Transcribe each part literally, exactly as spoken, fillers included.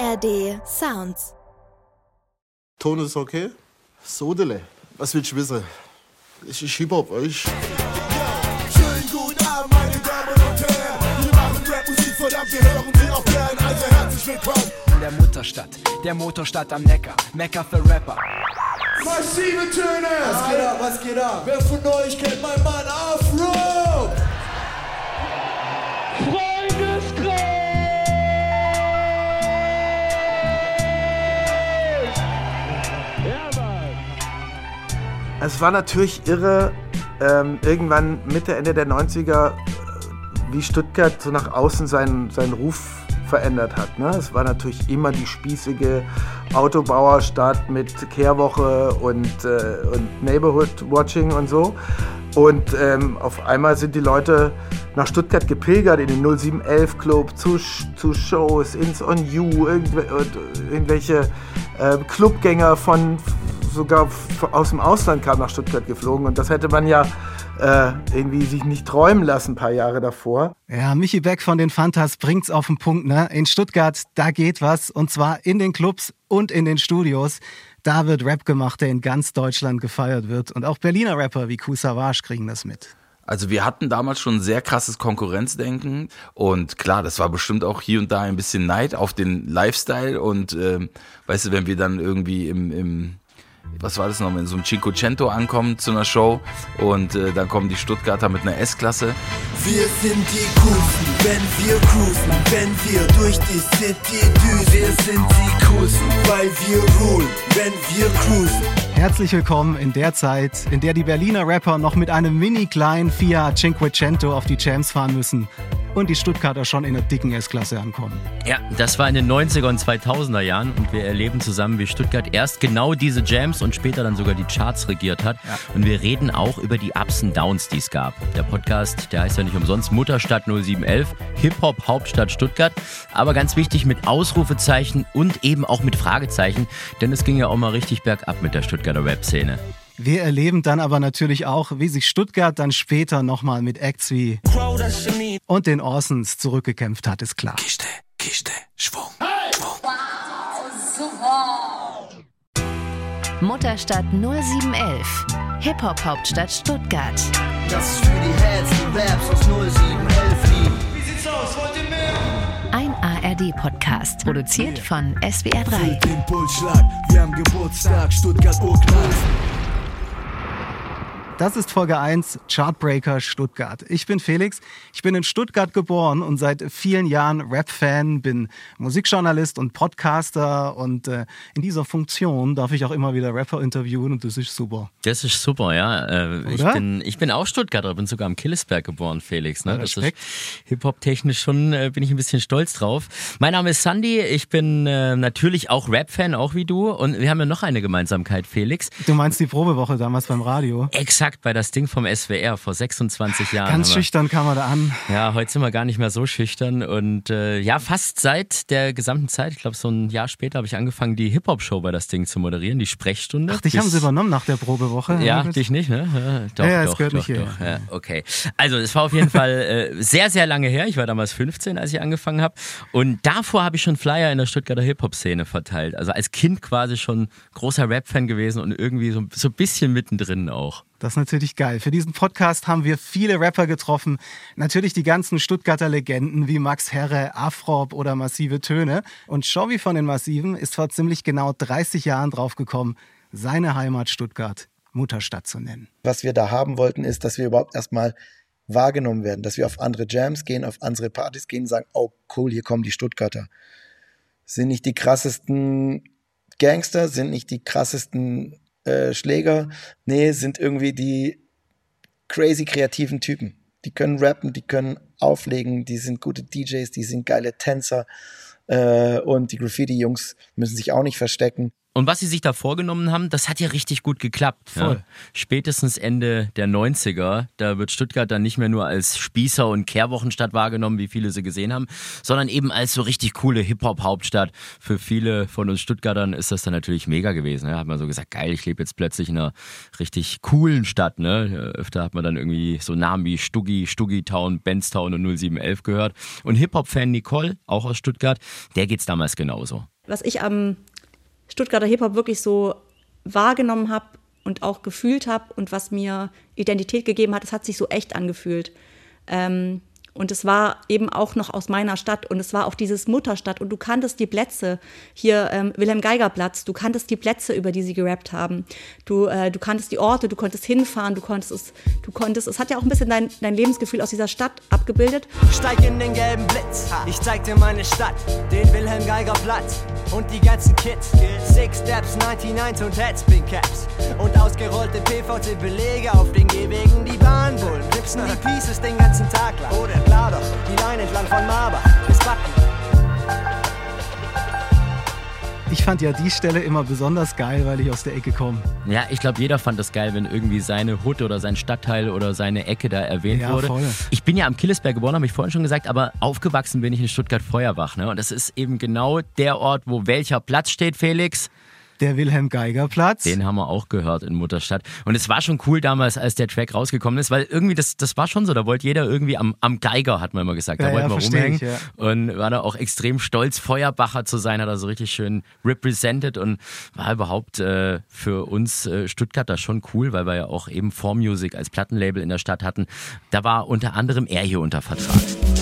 R D Sounds. Ton ist okay? Sodele. Was willst du wissen? Es ist Hip-Hop, weißt du? Schönen guten Abend, meine Damen und Herren. Wir machen Rap-Musik, verdammt, wir hören sie auch gern. Also herzlich willkommen in der Mutterstadt, der Motorstadt am Neckar, Mekka für Rapper. Massive Töne! Was geht ab, was geht ab? Wer von euch kennt meinen Mann Afro? Freundeskreis! Ja, Mann! Es war natürlich irre, ähm, irgendwann Mitte, Ende der neunziger, wie Stuttgart so nach außen seinen, seinen Ruf verändert hat. Ne? Es war natürlich immer die spießige Autobauerstadt mit Kehrwoche und, äh, und Neighborhood Watching und so. Und ähm, auf einmal sind die Leute nach Stuttgart gepilgert in den null sieben elf Club, zu, zu Shows, ins On You, irgendwelche äh, Clubgänger von sogar aus dem Ausland kamen nach Stuttgart geflogen. Und das hätte man ja äh, irgendwie sich nicht träumen lassen, ein paar Jahre davor. Ja, Michi Beck von den Fantas bringt's auf den Punkt, ne? In Stuttgart, da geht was. Und zwar in den Clubs und in den Studios. Da wird Rap gemacht, der in ganz Deutschland gefeiert wird. Und auch Berliner Rapper wie Kool Savas kriegen das mit. Also wir hatten damals schon ein sehr krasses Konkurrenzdenken und klar, das war bestimmt auch hier und da ein bisschen Neid auf den Lifestyle und ähm, weißt du, wenn wir dann irgendwie im, im was war das nochmal, in so einem Cinquecento ankommen zu einer Show und äh, dann kommen die Stuttgarter mit einer S-Klasse. Wir sind die Coolsten, wenn wir cruisen, wenn wir durch die City düsen. Wir sind die Coolsten, weil wir rulen, wenn wir cruisen. Herzlich willkommen in der Zeit, in der die Berliner Rapper noch mit einem mini-kleinen Fiat Cinquecento auf die Jams fahren müssen und die Stuttgarter schon in der dicken S-Klasse ankommen. Ja, das war in den neunziger und zweitausender Jahren und wir erleben zusammen, wie Stuttgart erst genau diese Jams und später dann sogar die Charts regiert hat. Ja. Und wir reden auch über die Ups und Downs, die es gab. Der Podcast, der heißt ja nicht umsonst Mutterstadt null sieben elf, Hip-Hop Hauptstadt Stuttgart, aber ganz wichtig mit Ausrufezeichen und eben auch mit Fragezeichen, denn es ging ja auch mal richtig bergab mit der Stuttgarter Rap-Szene. Wir erleben dann aber natürlich auch, wie sich Stuttgart dann später nochmal mit Acts wie und den Orsons zurückgekämpft hat, ist klar. Kiste, Kiste, Schwung, Schwung. Wow, super. Mutterstadt null sieben elf, Hip-Hop-Hauptstadt Stuttgart. Das ist für die Heads, die Raps aus null sieben elf lieben. Wie sieht's aus, wollt ihr mehr? Ein A R D-Podcast, produziert von S W R drei. Den Pulsschlag, wir haben Geburtstag, Stuttgart urknallt. Das ist Folge eins, Chartbreaker Stuttgart. Ich bin Felix, ich bin in Stuttgart geboren und seit vielen Jahren Rap-Fan, bin Musikjournalist und Podcaster und äh, in dieser Funktion darf ich auch immer wieder Rapper interviewen und das ist super. Das ist super, ja. Äh, ich, bin, ich bin auch Stuttgarter, bin sogar am Killesberg geboren, Felix. Ne? Ja, das ist Hip-Hop-technisch schon, äh, bin ich ein bisschen stolz drauf. Mein Name ist Sandy, ich bin äh, natürlich auch Rap-Fan, auch wie du und wir haben ja noch eine Gemeinsamkeit, Felix. Du meinst die Probewoche damals beim Radio? Exakt. Bei das Ding vom S W R vor sechsundzwanzig Jahren. Ganz schüchtern kam er da an. Ja, heute sind wir gar nicht mehr so schüchtern und äh, ja, fast seit der gesamten Zeit, ich glaube so ein Jahr später habe ich angefangen, die Hip-Hop-Show bei das Ding zu moderieren, die Sprechstunde. Ach, dich haben sie übernommen nach der Probewoche? Ja, dich nicht, ne? Ja, doch, ja, doch, das gehört doch, nicht hier. Doch. Ja, okay. Also es war auf jeden Fall äh, sehr, sehr lange her. Ich war damals fünfzehn, als ich angefangen habe und davor habe ich schon Flyer in der Stuttgarter Hip-Hop-Szene verteilt. Also als Kind quasi schon großer Rap-Fan gewesen und irgendwie so, so ein bisschen mittendrin auch. Das ist natürlich geil. Für diesen Podcast haben wir viele Rapper getroffen. Natürlich die ganzen Stuttgarter Legenden wie Max Herre, Afrop oder Massive Töne. Und Shovi von den Massiven ist vor ziemlich genau dreißig Jahren drauf gekommen, seine Heimat Stuttgart Mutterstadt zu nennen. Was wir da haben wollten, ist, dass wir überhaupt erstmal wahrgenommen werden, dass wir auf andere Jams gehen, auf andere Partys gehen und sagen, oh cool, hier kommen die Stuttgarter. Sind nicht die krassesten Gangster, sind nicht die krassesten Äh, Schläger, nee, sind irgendwie die crazy kreativen Typen. Die können rappen, die können auflegen, die sind gute D Js, die sind geile Tänzer äh, und die Graffiti-Jungs müssen sich auch nicht verstecken. Und was sie sich da vorgenommen haben, das hat ja richtig gut geklappt. Voll. Ja. Spätestens Ende der neunziger, da wird Stuttgart dann nicht mehr nur als Spießer- und Kehrwochenstadt wahrgenommen, wie viele sie gesehen haben, sondern eben als so richtig coole Hip-Hop-Hauptstadt. Für viele von uns Stuttgartern ist das dann natürlich mega gewesen. Da hat man so gesagt, geil, ich lebe jetzt plötzlich in einer richtig coolen Stadt. Ne? Öfter hat man dann irgendwie so Namen wie Stuggi, Stuggi-Town, Benztown und null sieben elf gehört. Und Hip-Hop-Fan Nicole, auch aus Stuttgart, der geht's damals genauso. Was ich am Stuttgarter Hip-Hop wirklich so wahrgenommen habe und auch gefühlt habe und was mir Identität gegeben hat, das hat sich so echt angefühlt. Ähm, Und es war eben auch noch aus meiner Stadt und es war auch dieses Mutterstadt und du kanntest die Plätze, hier ähm, Wilhelm-Geiger-Platz, du kanntest die Plätze, über die sie gerappt haben. Du, äh, du kanntest die Orte, du konntest hinfahren, du konntest es, du konntest, es hat ja auch ein bisschen dein, dein Lebensgefühl aus dieser Stadt abgebildet. Steig in den gelben Blitz, ich zeig dir meine Stadt, den Wilhelm-Geiger-Platz und die ganzen Kids. Six Steps, neunundneunzig und Headspin Caps und ausgerollte P V C-Belege auf den Gehwegen, die Bahnbullen ripsen die Pieces den ganzen Tag lang. Oder klar doch, die Line entlang von Marbach bis Backen. Ich fand ja die Stelle immer besonders geil, weil ich aus der Ecke komme. Ja, ich glaube, jeder fand das geil, wenn irgendwie seine Hut oder sein Stadtteil oder seine Ecke da erwähnt Ja, wurde. voll. Ich bin ja am Killesberg geboren, habe ich vorhin schon gesagt, aber aufgewachsen bin ich in Stuttgart-Feuerbach. Ne? Und das ist eben genau der Ort, wo welcher Platz steht, Felix? Der Wilhelm-Geiger-Platz. Den haben wir auch gehört in Mutterstadt. Und es war schon cool damals, als der Track rausgekommen ist, weil irgendwie, das, das war schon so, da wollte jeder irgendwie am, am Geiger, hat man immer gesagt, da Ja, wollten ja, wir versteh rumhängen. ich, ja. Und war da auch extrem stolz, Feuerbacher zu sein, hat er so richtig schön represented und war überhaupt äh, für uns äh, Stuttgarter schon cool, weil wir ja auch eben four Music als Plattenlabel in der Stadt hatten. Da war unter anderem er hier unter Vertrag.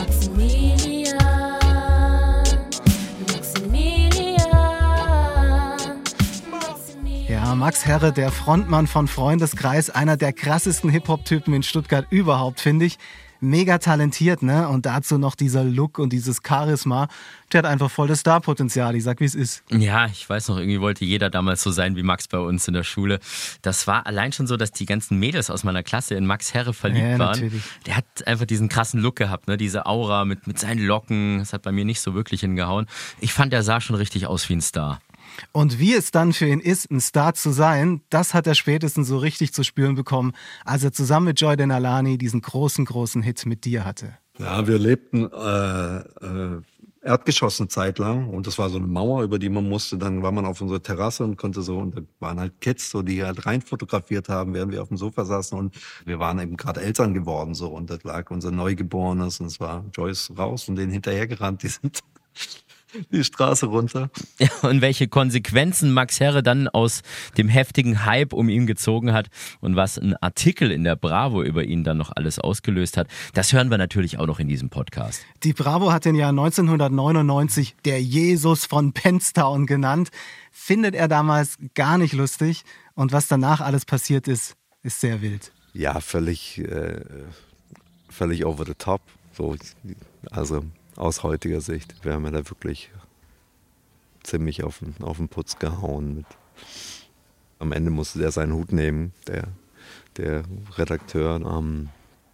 Ja, Max Herre, der Frontmann von Freundeskreis, einer der krassesten Hip-Hop-Typen in Stuttgart überhaupt, finde ich. Mega talentiert, ne? Und dazu noch dieser Look und dieses Charisma. Der hat einfach voll das Star-Potenzial, ich sag, wie es ist. Ja, ich weiß noch, irgendwie wollte jeder damals so sein wie Max bei uns in der Schule. Das war allein schon so, dass die ganzen Mädels aus meiner Klasse in Max Herre verliebt Ja, waren. natürlich. Der hat einfach diesen krassen Look gehabt, ne? Diese Aura mit, mit seinen Locken. Das hat bei mir nicht so wirklich hingehauen. Ich fand, er sah schon richtig aus wie ein Star. Und wie es dann für ihn ist, ein Star zu sein, das hat er spätestens so richtig zu spüren bekommen, als er zusammen mit Joy Denalani diesen großen, großen Hit mit dir hatte. Ja, wir lebten äh, äh, Erdgeschoss eine Zeit lang und das war so eine Mauer, über die man musste. Dann war man auf unserer Terrasse und konnte so, und da waren halt Kids, so, die halt rein fotografiert haben, während wir auf dem Sofa saßen und wir waren eben gerade Eltern geworden so und da lag unser Neugeborenes und es war Joyce raus und denen hinterhergerannt, die sind die Straße runter. Ja, und welche Konsequenzen Max Herre dann aus dem heftigen Hype um ihn gezogen hat und was ein Artikel in der Bravo über ihn dann noch alles ausgelöst hat, das hören wir natürlich auch noch in diesem Podcast. Die Bravo hat den Jahr neunzehnhundertneunundneunzig der Jesus von Penstown genannt. Findet er damals gar nicht lustig und was danach alles passiert ist, ist sehr wild. Ja, völlig, äh, völlig over the top. So, also aus heutiger Sicht. Wir haben ja da wirklich ziemlich auf den, auf den Putz gehauen. Mit. Am Ende musste der seinen Hut nehmen, der, der Redakteur. Ähm,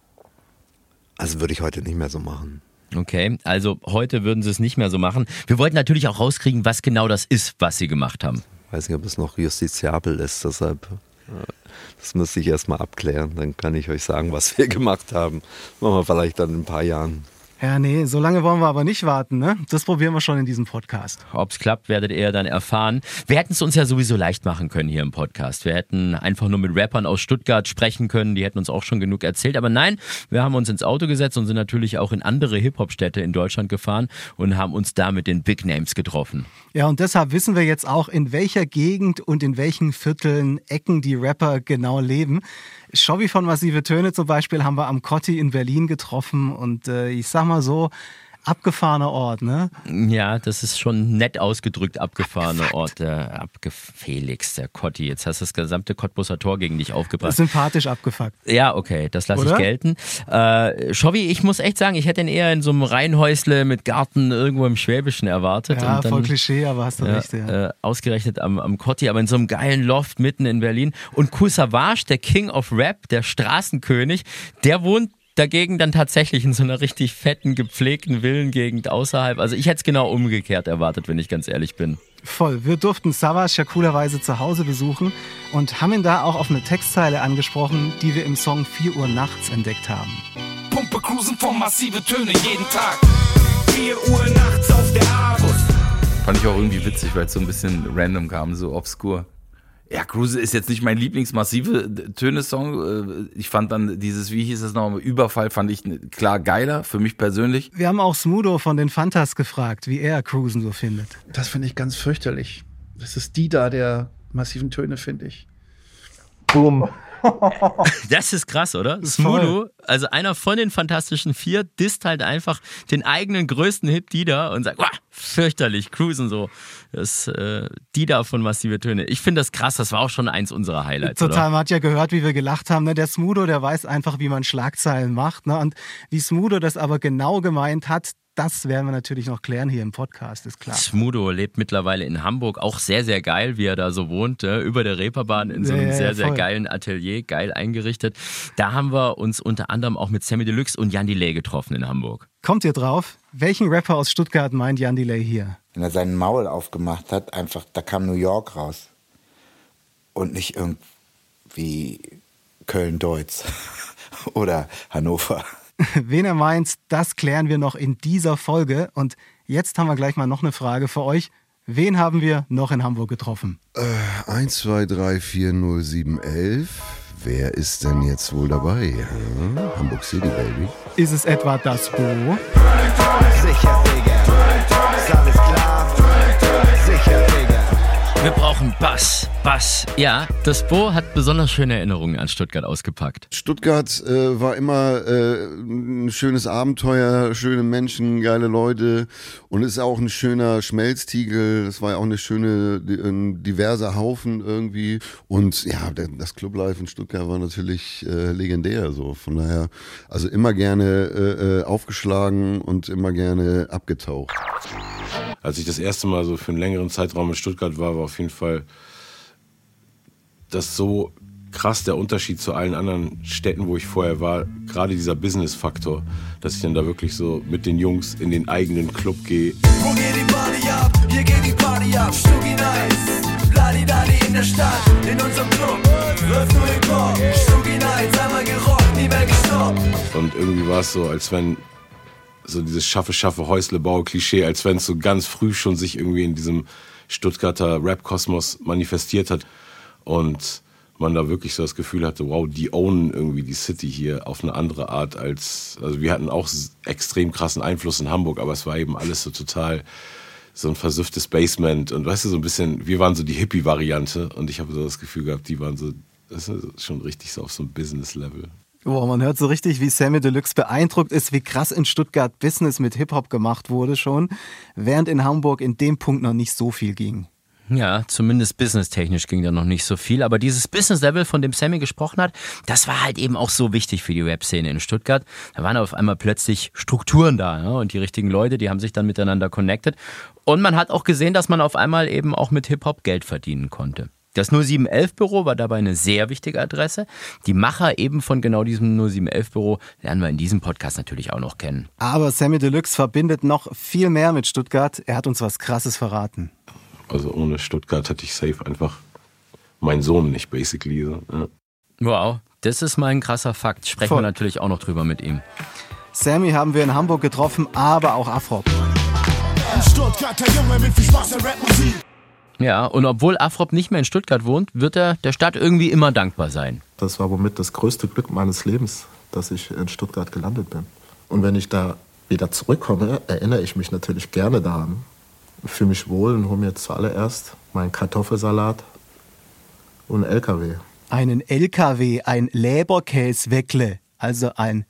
also würde ich heute nicht mehr so machen. Okay, also heute würden sie es nicht mehr so machen. Wir wollten natürlich auch rauskriegen, was genau das ist, was sie gemacht haben. Ich weiß nicht, ob es noch justiziabel ist, deshalb äh, das müsste ich erstmal abklären. Dann kann ich euch sagen, was wir gemacht haben. Machen wir vielleicht dann in ein paar Jahren. Ja, nee, so lange wollen wir aber nicht warten, ne? Das probieren wir schon in diesem Podcast. Ob es klappt, werdet ihr dann erfahren. Wir hätten es uns ja sowieso leicht machen können hier im Podcast. Wir hätten einfach nur mit Rappern aus Stuttgart sprechen können, die hätten uns auch schon genug erzählt. Aber nein, wir haben uns ins Auto gesetzt und sind natürlich auch in andere Hip-Hop-Städte in Deutschland gefahren und haben uns da mit den Big Names getroffen. Ja, und deshalb wissen wir jetzt auch, in welcher Gegend und in welchen Vierteln, Ecken die Rapper genau leben. Chobby von Massive Töne zum Beispiel haben wir am Kotti in Berlin getroffen und äh, ich sag mal so, abgefahrener Ort, ne? Ja, das ist schon nett ausgedrückt, abgefahrener Abgefuckt. Ort. Der Abge Felix, der Kotti. Jetzt hast du das gesamte Cottbuser Tor gegen dich aufgebracht. Sympathisch abgefuckt. Ja, okay, das lasse ich gelten. Äh, Chobby, ich muss echt sagen, ich hätte ihn eher in so einem Reihenhäusle mit Garten irgendwo im Schwäbischen erwartet. Ja, und dann, voll Klischee, aber hast du ja, recht, ja. Äh, ausgerechnet am, am Kotti, aber in so einem geilen Loft mitten in Berlin. Und Kool Savas, der King of Rap, der Straßenkönig, der wohnt dagegen dann tatsächlich in so einer richtig fetten, gepflegten Villengegend außerhalb. Also ich hätte es genau umgekehrt erwartet, wenn ich ganz ehrlich bin. Voll. Wir durften Savas ja coolerweise zu Hause besuchen und haben ihn da auch auf eine Textzeile angesprochen, die wir im Song vier Uhr nachts entdeckt haben. Pumpe cruisen von Massive Töne jeden Tag. vier Uhr nachts auf der Argus. Fand ich auch irgendwie witzig, weil es so ein bisschen random kam, so obskur. Ja, Cruise ist jetzt nicht mein Lieblingsmassive Töne-Song. Ich fand dann dieses, wie hieß es noch, Überfall fand ich klar geiler, für mich persönlich. Wir haben auch Smudo von den Fantas gefragt, wie er Cruisen so findet. Das finde ich ganz fürchterlich. Das ist die da der massiven Töne, finde ich. Boom. Das ist krass, oder? Smudo, also einer von den Fantastischen Vier, disst halt einfach den eigenen größten Hit Dida und sagt, fürchterlich, Cruisen so. Das äh, Dida von Massive Töne. Ich finde das krass, das war auch schon eins unserer Highlights, Total, oder? man hat ja gehört, wie wir gelacht haben. Ne? Der Smudo, der weiß einfach, wie man Schlagzeilen macht. Ne? Und wie Smudo das aber genau gemeint hat, das werden wir natürlich noch klären hier im Podcast, ist klar. Smudo lebt mittlerweile in Hamburg, auch sehr, sehr geil, wie er da so wohnt, äh, über der Reeperbahn in so einem ja, ja, sehr, sehr voll. geilen Atelier, geil eingerichtet. Da haben wir uns unter anderem auch mit Sammy Deluxe und Jan Delay getroffen in Hamburg. Kommt ihr drauf? Welchen Rapper aus Stuttgart meint Jan Delay hier? Wenn er seinen Maul aufgemacht hat, einfach, da kam New York raus. Und nicht irgendwie Köln-Deutz oder Hannover. Wen er meint, das klären wir noch in dieser Folge. Und jetzt haben wir gleich mal noch eine Frage für euch. Wen haben wir noch in Hamburg getroffen? Äh, eins, zwei, drei, vier, null, sieben, elf. Wer ist denn jetzt wohl dabei? Hm? Hamburg City, Baby. Ist es etwa das Bo? Sicher, Digga. Ist alles klar? Sicher, Digga. Wir brauchen Bass, Bass. Ja, das Bo hat besonders schöne Erinnerungen an Stuttgart ausgepackt. Stuttgart äh, war immer äh, ein schönes Abenteuer, schöne Menschen, geile Leute und ist auch ein schöner Schmelztiegel. Das war ja auch eine schöne, ein diverser Haufen irgendwie. Und ja, das Clublife in Stuttgart war natürlich äh, legendär. So von daher, also immer gerne äh, aufgeschlagen und immer gerne abgetaucht. Als ich das erste Mal so für einen längeren Zeitraum in Stuttgart war, war auf jeden Fall das so krass der Unterschied zu allen anderen Städten, wo ich vorher war. Gerade dieser Business-Faktor, dass ich dann da wirklich so mit den Jungs in den eigenen Club gehe. Wo geht die Party ab? Hier geht die Party ab. Stuggi nice. Ladi-Dadi in der Stadt, in unserem Club. Läuft nur Hip-Hop. Stuggi nice, einmal gerockt, nie mehr gestoppt. Und irgendwie war es so, als wenn so dieses Schaffe, Schaffe, Häusle-Bau-Klischee, als wenn es so ganz früh schon sich irgendwie in diesem Stuttgarter Rap-Kosmos manifestiert hat und man da wirklich so das Gefühl hatte, wow, die ownen irgendwie die City hier auf eine andere Art als, also wir hatten auch extrem krassen Einfluss in Hamburg, aber es war eben alles so total so ein versüfftes Basement und weißt du, so ein bisschen, wir waren so die Hippie-Variante und ich habe so das Gefühl gehabt, die waren so, das ist schon richtig so auf so einem Business-Level. Boah, man hört so richtig, wie Sammy Deluxe beeindruckt ist, wie krass in Stuttgart Business mit Hip-Hop gemacht wurde schon, während in Hamburg in dem Punkt noch nicht so viel ging. Ja, zumindest businesstechnisch ging da noch nicht so viel, aber dieses Business-Level, von dem Sammy gesprochen hat, das war halt eben auch so wichtig für die Rap-Szene in Stuttgart. Da waren auf einmal plötzlich Strukturen da, ne? Und die richtigen Leute, die haben sich dann miteinander connected und man hat auch gesehen, dass man auf einmal eben auch mit Hip-Hop Geld verdienen konnte. Das null sieben elf Büro war dabei eine sehr wichtige Adresse. Die Macher eben von genau diesem null sieben elf Büro lernen wir in diesem Podcast natürlich auch noch kennen. Aber Sammy Deluxe verbindet noch viel mehr mit Stuttgart. Er hat uns was Krasses verraten. Also ohne Stuttgart hätte ich safe einfach meinen Sohn nicht, basically. So. Ja. Wow, das ist mal ein krasser Fakt. Sprechen Voll. wir natürlich auch noch drüber mit ihm. Sammy haben wir in Hamburg getroffen, aber auch Afrop. Ein Stuttgarter Junge mit viel Spaß an Rapmusik. Ja, und obwohl Afrop nicht mehr in Stuttgart wohnt, wird er der Stadt irgendwie immer dankbar sein. Das war womit das größte Glück meines Lebens, dass ich in Stuttgart gelandet bin. Und wenn ich da wieder zurückkomme, erinnere ich mich natürlich gerne daran. Ich fühle mich wohl und hole mir zuallererst meinen Kartoffelsalat und einen L K W. Einen L K W, ein Leberkäsweckle, also ein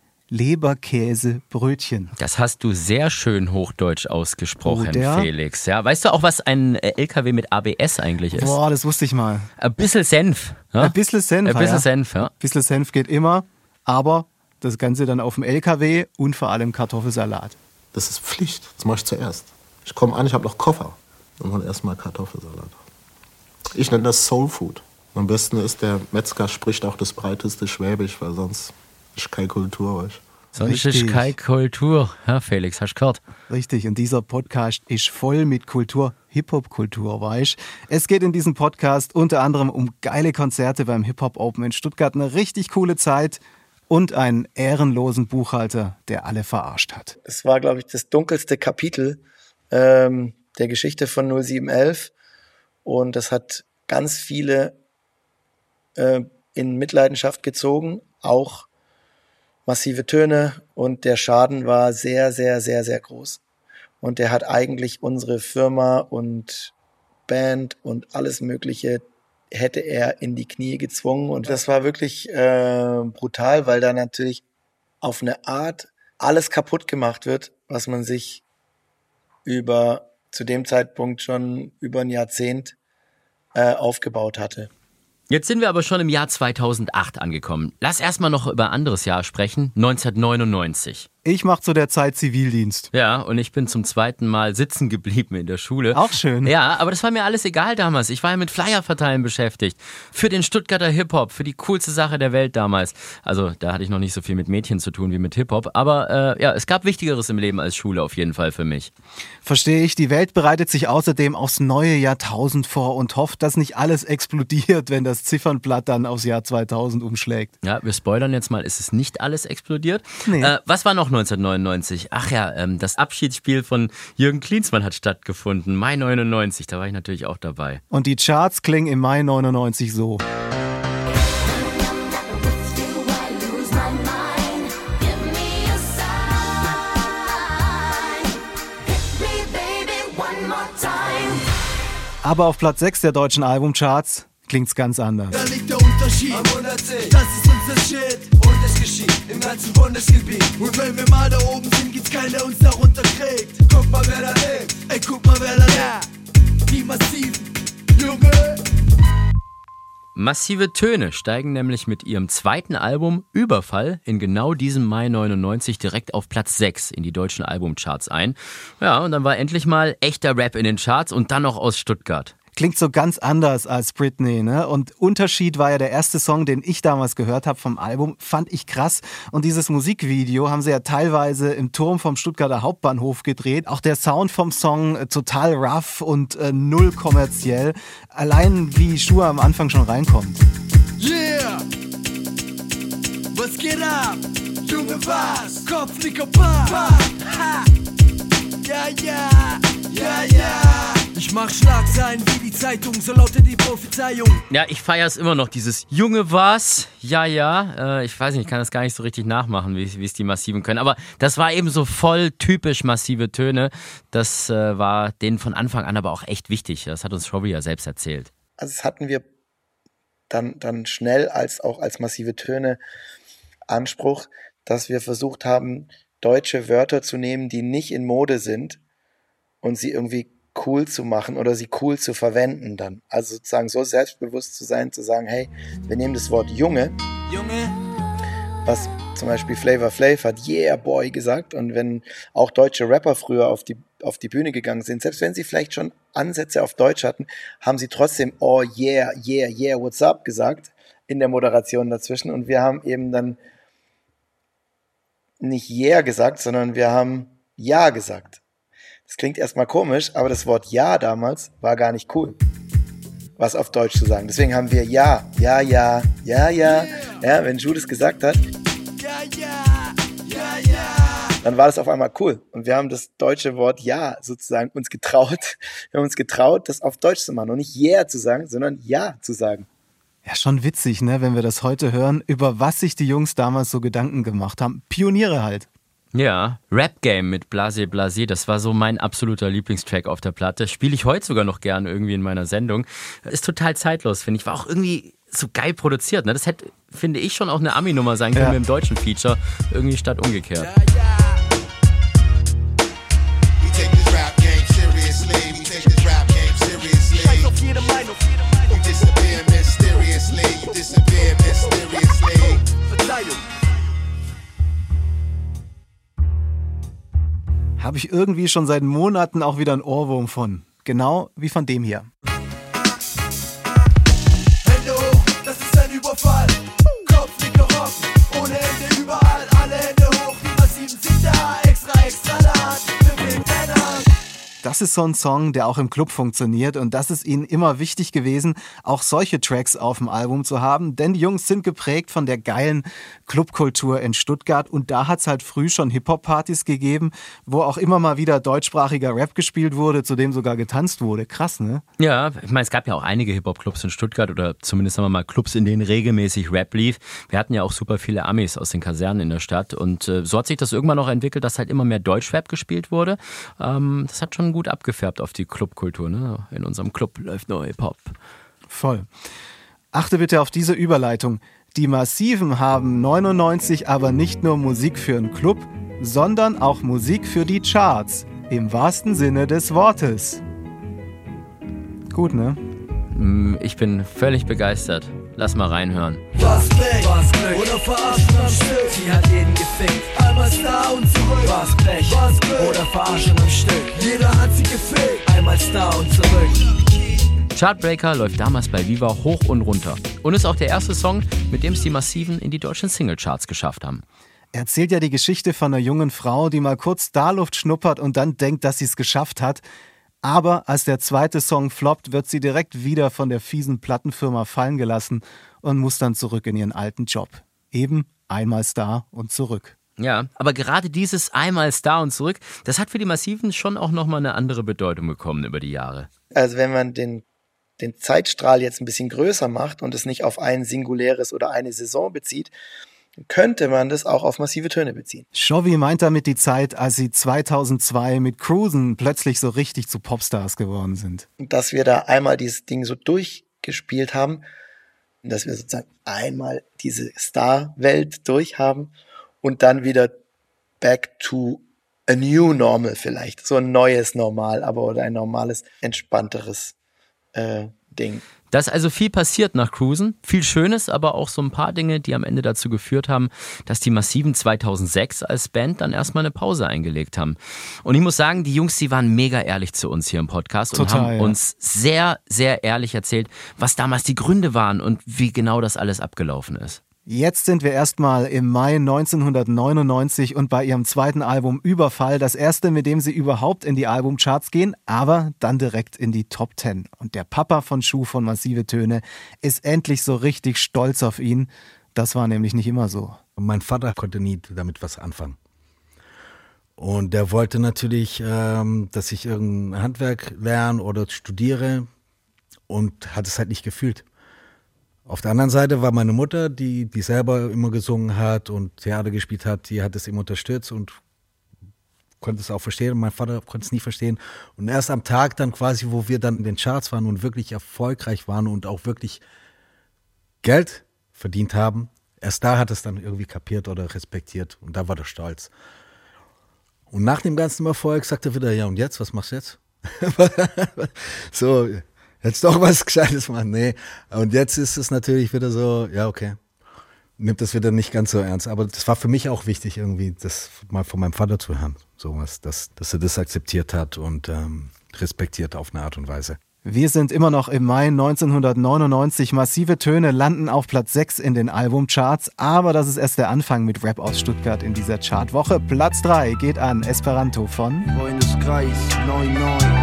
Leberkäsebrötchen. Das hast du sehr schön hochdeutsch ausgesprochen, oh, Felix. Ja, weißt du auch, was ein L K W mit A B S eigentlich ist? Boah, das wusste ich mal. Ein bisschen Senf. Ja? Ein bisschen Senf, Ein bisschen ja. Senf, ja. Ein bisschen Senf geht immer, aber das Ganze dann auf dem L K W und vor allem Kartoffelsalat. Das ist Pflicht, das mache ich zuerst. Ich komme an, ich habe noch Koffer und dann erstmal Kartoffelsalat. Ich nenne das Soul Food. Am besten ist, der Metzger spricht auch das breiteste Schwäbisch, weil sonst ist keine Kultur, weißt du. Sonst ist keine Kultur. Ja, Felix, hast du gehört? Richtig, und dieser Podcast ist voll mit Kultur, Hip-Hop-Kultur, weißt du. Es geht in diesem Podcast unter anderem um geile Konzerte beim Hip-Hop Open in Stuttgart, eine richtig coole Zeit und einen ehrenlosen Buchhalter, der alle verarscht hat. Es war, glaube ich, das dunkelste Kapitel ähm, der Geschichte von null sieben elf und das hat ganz viele äh, in Mitleidenschaft gezogen, auch Massive Töne, und der Schaden war sehr, sehr, sehr, sehr groß. Und der hat eigentlich unsere Firma und Band und alles Mögliche hätte er in die Knie gezwungen. Und das war wirklich äh, brutal, weil da natürlich auf eine Art alles kaputt gemacht wird, was man sich über zu dem Zeitpunkt schon über ein Jahrzehnt äh, aufgebaut hatte. Jetzt sind wir aber schon im Jahr zweitausendacht angekommen. Lass erstmal noch über ein anderes Jahr sprechen, neunzehnhundertneunundneunzig. Ich mache zu der Zeit Zivildienst. Ja, und ich bin zum zweiten Mal sitzen geblieben in der Schule. Auch schön. Ja, aber das war mir alles egal damals. Ich war ja mit Flyer verteilen beschäftigt. Für den Stuttgarter Hip-Hop, für die coolste Sache der Welt damals. Also da hatte ich noch nicht so viel mit Mädchen zu tun wie mit Hip-Hop. Aber äh, ja, es gab Wichtigeres im Leben als Schule auf jeden Fall für mich. Verstehe ich. Die Welt bereitet sich außerdem aufs neue Jahrtausend vor und hofft, dass nicht alles explodiert, wenn das Ziffernblatt dann aufs Jahr zweitausend umschlägt. Ja, wir spoilern jetzt mal, es ist nicht alles explodiert. Nee. Äh, was war noch neunzehnhundertneunundneunzig? Ach ja, ähm, das Abschiedsspiel von Jürgen Klinsmann hat stattgefunden. Mai neunundneunzig, da war ich natürlich auch dabei. Und die Charts klingen im Mai neunundneunzig so. Aber auf Platz sechs der deutschen Albumcharts klingt's ganz anders. Da liegt der Unterschied am hundertzehn. Das ist unser Shit und es geschieht im ganzen Bundesgebiet. Und wenn wir mal da oben sind, gibt's keinen, der uns darunter kriegt. Guck mal, wer da lebt. Ey, guck mal, wer da lebt. Die Massiven, Junge. Massive Töne steigen nämlich mit ihrem zweiten Album Überfall in genau diesem Mai neunundneunzig direkt auf Platz sechs in die deutschen Albumcharts ein. Ja, und dann war endlich mal echter Rap in den Charts und dann noch aus Stuttgart. Klingt so ganz anders als Britney, ne? Und Unterschied war ja der erste Song, den ich damals gehört habe vom Album. Fand ich krass. Und dieses Musikvideo haben sie ja teilweise im Turm vom Stuttgarter Hauptbahnhof gedreht. Auch der Sound vom Song äh, total rough und äh, null kommerziell. Allein wie Schuhe am Anfang schon reinkommt. Yeah! Was geht ab? Junge, was? Kopfnicker, Pop! Ha! Ja, ja! Ja, ja! Ich mach Schlagzeilen wie die Zeitung, so lautet die Prophezeiung. Ja, ich feier's immer noch, dieses Junge was, ja, ja. Äh, ich weiß nicht, ich kann das gar nicht so richtig nachmachen, wie es die Massiven können. Aber das war eben so voll typisch Massive Töne. Das äh, war denen von Anfang an aber auch echt wichtig. Das hat uns Shobi ja selbst erzählt. Also das hatten wir dann, dann schnell als auch als Massive Töne Anspruch, dass wir versucht haben, deutsche Wörter zu nehmen, die nicht in Mode sind und sie irgendwie cool zu machen oder sie cool zu verwenden dann. Also sozusagen so selbstbewusst zu sein, zu sagen, hey, wir nehmen das Wort Junge, Junge, was zum Beispiel Flavor Flav hat Yeah Boy gesagt, und wenn auch deutsche Rapper früher auf die, auf die Bühne gegangen sind, selbst wenn sie vielleicht schon Ansätze auf Deutsch hatten, haben sie trotzdem Oh yeah, yeah, yeah, what's up gesagt in der Moderation dazwischen, und wir haben eben dann nicht Yeah gesagt, sondern wir haben Ja gesagt. Das klingt erstmal komisch, aber das Wort Ja damals war gar nicht cool, was auf Deutsch zu sagen. Deswegen haben wir Ja, Ja, Ja, Ja, Ja. Ja, wenn Jude es gesagt hat, ja, ja, ja, ja. dann war das auf einmal cool. Und wir haben das deutsche Wort Ja sozusagen uns getraut. Wir haben uns getraut, das auf Deutsch zu machen und nicht Yeah zu sagen, sondern Ja zu sagen. Ja, schon witzig, ne, wenn wir das heute hören, über was sich die Jungs damals so Gedanken gemacht haben. Pioniere halt. Ja, Rap Game mit Blase Blase, das war so mein absoluter Lieblingstrack auf der Platte. Spiele ich heute sogar noch gern irgendwie in meiner Sendung. Ist total zeitlos, finde ich. War auch irgendwie so geil produziert. Ne? Das hätte, finde ich, schon auch eine Ami-Nummer sein können, ja, im deutschen Feature. Irgendwie statt umgekehrt. Ja, ja. We take this rap game seriously. We take this rap game seriously. Scheiß auf jede Meinung. You disappear mysteriously. You disappear mysteriously. Verzeihung. Habe ich irgendwie schon seit Monaten auch wieder einen Ohrwurm von. Genau wie von dem hier. Hände hoch, das ist ein Überfall. Kopfnicker rocken, ohne Hände überall. Alle Hände hoch, die Massiven sind da. Extra, extra laut, bewegt deine Hand. Das ist so ein Song, der auch im Club funktioniert und das ist ihnen immer wichtig gewesen, auch solche Tracks auf dem Album zu haben, denn die Jungs sind geprägt von der geilen Clubkultur in Stuttgart und da hat es halt früh schon Hip-Hop-Partys gegeben, wo auch immer mal wieder deutschsprachiger Rap gespielt wurde, zu dem sogar getanzt wurde. Krass, ne? Ja, ich meine, es gab ja auch einige Hip-Hop-Clubs in Stuttgart oder zumindest sagen wir mal Clubs, in denen regelmäßig Rap lief. Wir hatten ja auch super viele Amis aus den Kasernen in der Stadt und äh, so hat sich das irgendwann noch entwickelt, dass halt immer mehr Deutschrap gespielt wurde. Ähm, das hat schon gut abgefärbt auf die Clubkultur, ne? In unserem Club läuft nur Hip-Hop. Voll. Achte bitte auf diese Überleitung. Die Massiven haben neunundneunzig aber nicht nur Musik für einen Club, sondern auch Musik für die Charts. Im wahrsten Sinne des Wortes. Gut, ne? Ich bin völlig begeistert. Lass mal reinhören. Was Blech, was Glück oder verarschen am Stück. Sie hat jeden gefickt, einmal Star und zurück. Was Blech, was Glück oder verarschen am Stück. Jeder hat sie gefickt, einmal Star und zurück. Chartbreaker läuft damals bei Viva hoch und runter. Und ist auch der erste Song, mit dem es die Massiven in die deutschen Singlecharts geschafft haben. Er erzählt ja die Geschichte von einer jungen Frau, die mal kurz Starluft schnuppert und dann denkt, dass sie es geschafft hat. Aber als der zweite Song floppt, wird sie direkt wieder von der fiesen Plattenfirma fallen gelassen und muss dann zurück in ihren alten Job. Eben einmal Star und zurück. Ja, aber gerade dieses einmal Star und zurück, das hat für die Massiven schon auch nochmal eine andere Bedeutung bekommen über die Jahre. Also wenn man den, den Zeitstrahl jetzt ein bisschen größer macht und es nicht auf ein singuläres oder eine Saison bezieht, könnte man das auch auf Massive Töne beziehen. Shovi meint damit die Zeit, als sie zweitausendzwei mit Cruisen plötzlich so richtig zu Popstars geworden sind. Dass wir da einmal dieses Ding so durchgespielt haben, dass wir sozusagen einmal diese Star-Welt durchhaben und dann wieder back to a new normal vielleicht. So ein neues Normal, aber oder ein normales, entspannteres äh, Ding. Da ist also viel passiert nach Cruisen, viel Schönes, aber auch so ein paar Dinge, die am Ende dazu geführt haben, dass die Massiven zweitausendsechs als Band dann erstmal eine Pause eingelegt haben. Und ich muss sagen, die Jungs, die waren mega ehrlich zu uns hier im Podcast und Total, haben ja. uns sehr, sehr ehrlich erzählt, was damals die Gründe waren und wie genau das alles abgelaufen ist. Jetzt sind wir erstmal im Mai neunzehnhundertneunundneunzig und bei ihrem zweiten Album Überfall, das erste, mit dem sie überhaupt in die Albumcharts gehen, aber dann direkt in die Top Ten. Und der Papa von Schuh von Massive Töne ist endlich so richtig stolz auf ihn. Das war nämlich nicht immer so. Mein Vater konnte nie damit was anfangen. Und der wollte natürlich, ähm, dass ich irgendein Handwerk lerne oder studiere und hat es halt nicht gefühlt. Auf der anderen Seite war meine Mutter, die, die selber immer gesungen hat und Theater gespielt hat, die hat es ihm unterstützt und konnte es auch verstehen. Und mein Vater konnte es nie verstehen. Und erst am Tag dann quasi, wo wir dann in den Charts waren und wirklich erfolgreich waren und auch wirklich Geld verdient haben, erst da hat es dann irgendwie kapiert oder respektiert und da war der Stolz. Und nach dem ganzen Erfolg sagte er wieder, ja und jetzt, was machst du jetzt? So, jetzt doch was Gescheites machen. Nee. Und jetzt ist es natürlich wieder so, ja, okay. Nimmt das wieder nicht ganz so ernst. Aber das war für mich auch wichtig, irgendwie das mal von meinem Vater zu hören. Sowas, dass, dass er das akzeptiert hat und ähm, respektiert auf eine Art und Weise. Wir sind immer noch im Mai neunzehnhundertneunundneunzig. Massive Töne landen auf Platz sechs in den Albumcharts. Aber das ist erst der Anfang mit Rap aus Stuttgart in dieser Chartwoche. Platz drei geht an Esperanto von Freundeskreis neun neun.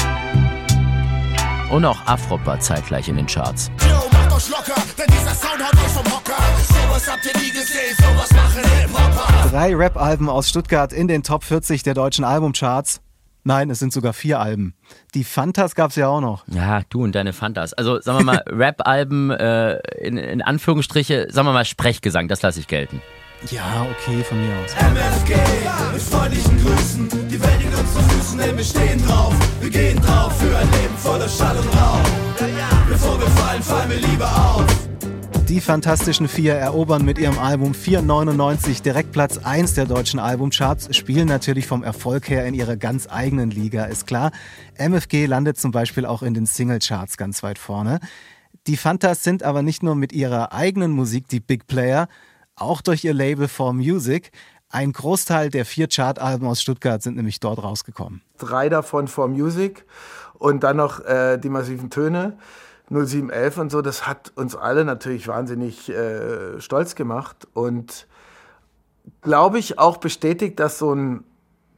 Und auch Afrop war zeitgleich in den Charts. Yo, macht euch locker, denn dieser Sound haut euch vom Hocker. Sowas habt ihr nie gesehen, sowas machen Hip-Hopper. Drei Rap-Alben aus Stuttgart in den Top vierzig der deutschen Albumcharts. Nein, es sind sogar vier Alben. Die Fantas gab's ja auch noch. Ja, du und deine Fantas. Also sagen wir mal, Rap-Alben äh, in, in Anführungsstriche, sagen wir mal Sprechgesang, das lasse ich gelten. Ja, okay, von mir aus. M F G mit freundlichen Grüßen, die Welt liegt uns zu Füßen, denn wir stehen drauf. Wir gehen drauf für ein Leben voller Schall und Rauch. Bevor wir fallen, fallen wir lieber auf. Die Fantastischen Vier erobern mit ihrem Album vier neunundneunzig direkt Platz eins der deutschen Albumcharts, spielen natürlich vom Erfolg her in ihrer ganz eigenen Liga, ist klar. M F G landet zum Beispiel auch in den Singlecharts ganz weit vorne. Die Fantas sind aber nicht nur mit ihrer eigenen Musik die Big Player, auch durch ihr Label four Music. Ein Großteil der vier Chartalben aus Stuttgart sind nämlich dort rausgekommen. Drei davon four Music und dann noch äh, die Massiven Töne, null sieben elf und so. Das hat uns alle natürlich wahnsinnig äh, stolz gemacht und glaube ich auch bestätigt, dass so ein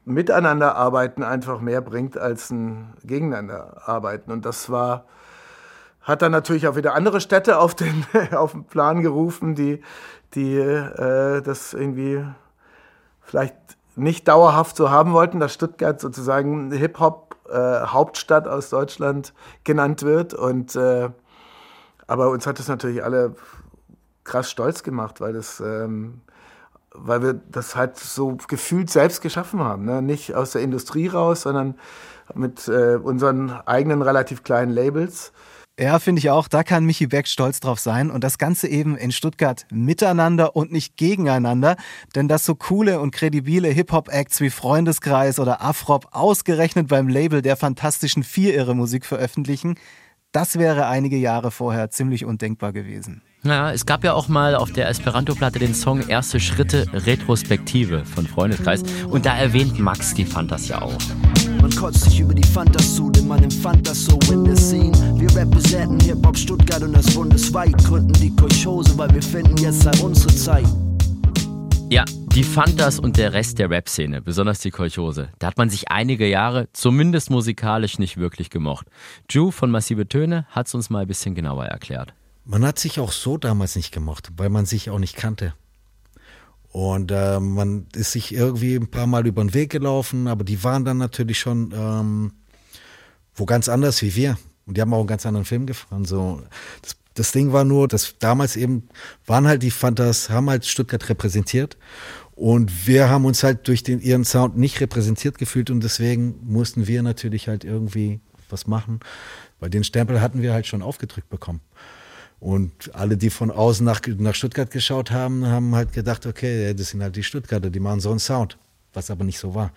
Miteinanderarbeiten einfach mehr bringt als ein Gegeneinanderarbeiten. Und das war, hat dann natürlich auch wieder andere Städte auf den, auf den Plan gerufen, die, die äh, das irgendwie vielleicht nicht dauerhaft so haben wollten, dass Stuttgart sozusagen Hip-Hop-Hauptstadt äh, aus Deutschland genannt wird. Und, äh, aber uns hat das natürlich alle krass stolz gemacht, weil das... Ähm, weil wir das halt so gefühlt selbst geschaffen haben. Ne? Nicht aus der Industrie raus, sondern mit äh, unseren eigenen relativ kleinen Labels. Ja, finde ich auch. Da kann Michi Beck stolz drauf sein. Und das Ganze eben in Stuttgart miteinander und nicht gegeneinander. Denn dass so coole und kredibile Hip-Hop-Acts wie Freundeskreis oder Afrop ausgerechnet beim Label der Fantastischen Vier ihre Musik veröffentlichen, das wäre einige Jahre vorher ziemlich undenkbar gewesen. Ja, es gab ja auch mal auf der Esperanto-Platte den Song Erste Schritte Retrospektive von Freundeskreis. Und da erwähnt Max die Fantas ja auch. Man kotzt sich über die Fantas zu, denn man empfand das so in der Scene. Wir representen Hip-Hop Stuttgart und das bundesweit. Gründen die Kolchose, weil wir finden, jetzt sei unsere Zeit. Ja, die Fantas und der Rest der Rap-Szene, besonders die Kolchose, da hat man sich einige Jahre, zumindest musikalisch, nicht wirklich gemocht. Ju von Massive Töne hat es uns mal ein bisschen genauer erklärt. Man hat sich auch so damals nicht gemocht, weil man sich auch nicht kannte. Und äh, man ist sich irgendwie ein paar Mal über den Weg gelaufen, aber die waren dann natürlich schon ähm, wo ganz anders wie wir. Und die haben auch einen ganz anderen Film gefahren. So. Das, das Ding war nur, dass damals eben waren halt die Fantas, haben halt Stuttgart repräsentiert. Und wir haben uns halt durch den, ihren Sound nicht repräsentiert gefühlt und deswegen mussten wir natürlich halt irgendwie was machen, weil den Stempel hatten wir halt schon aufgedrückt bekommen. Und alle, die von außen nach, nach Stuttgart geschaut haben, haben halt gedacht, okay, das sind halt die Stuttgarter, die machen so einen Sound, was aber nicht so war.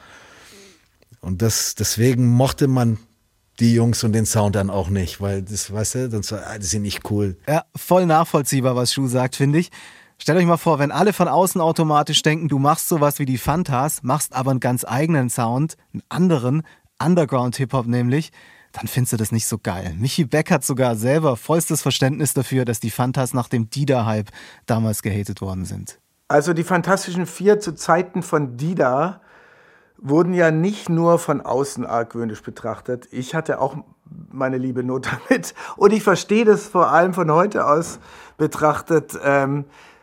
Und das, deswegen mochte man die Jungs und den Sound dann auch nicht, weil das, weißt du, dann so, ah, die sind nicht cool. Ja, voll nachvollziehbar, was Schuh sagt, finde ich. Stellt euch mal vor, wenn alle von außen automatisch denken, du machst sowas wie die Fantas, machst aber einen ganz eigenen Sound, einen anderen, Underground-Hip-Hop nämlich, dann findest du das nicht so geil. Michi Beck hat sogar selber vollstes Verständnis dafür, dass die Fantas nach dem Dida-Hype damals gehatet worden sind. Also die Fantastischen Vier zu Zeiten von Dida wurden ja nicht nur von außen argwöhnisch betrachtet. Ich hatte auch meine liebe Not damit. Und ich verstehe das vor allem von heute aus betrachtet, ähm,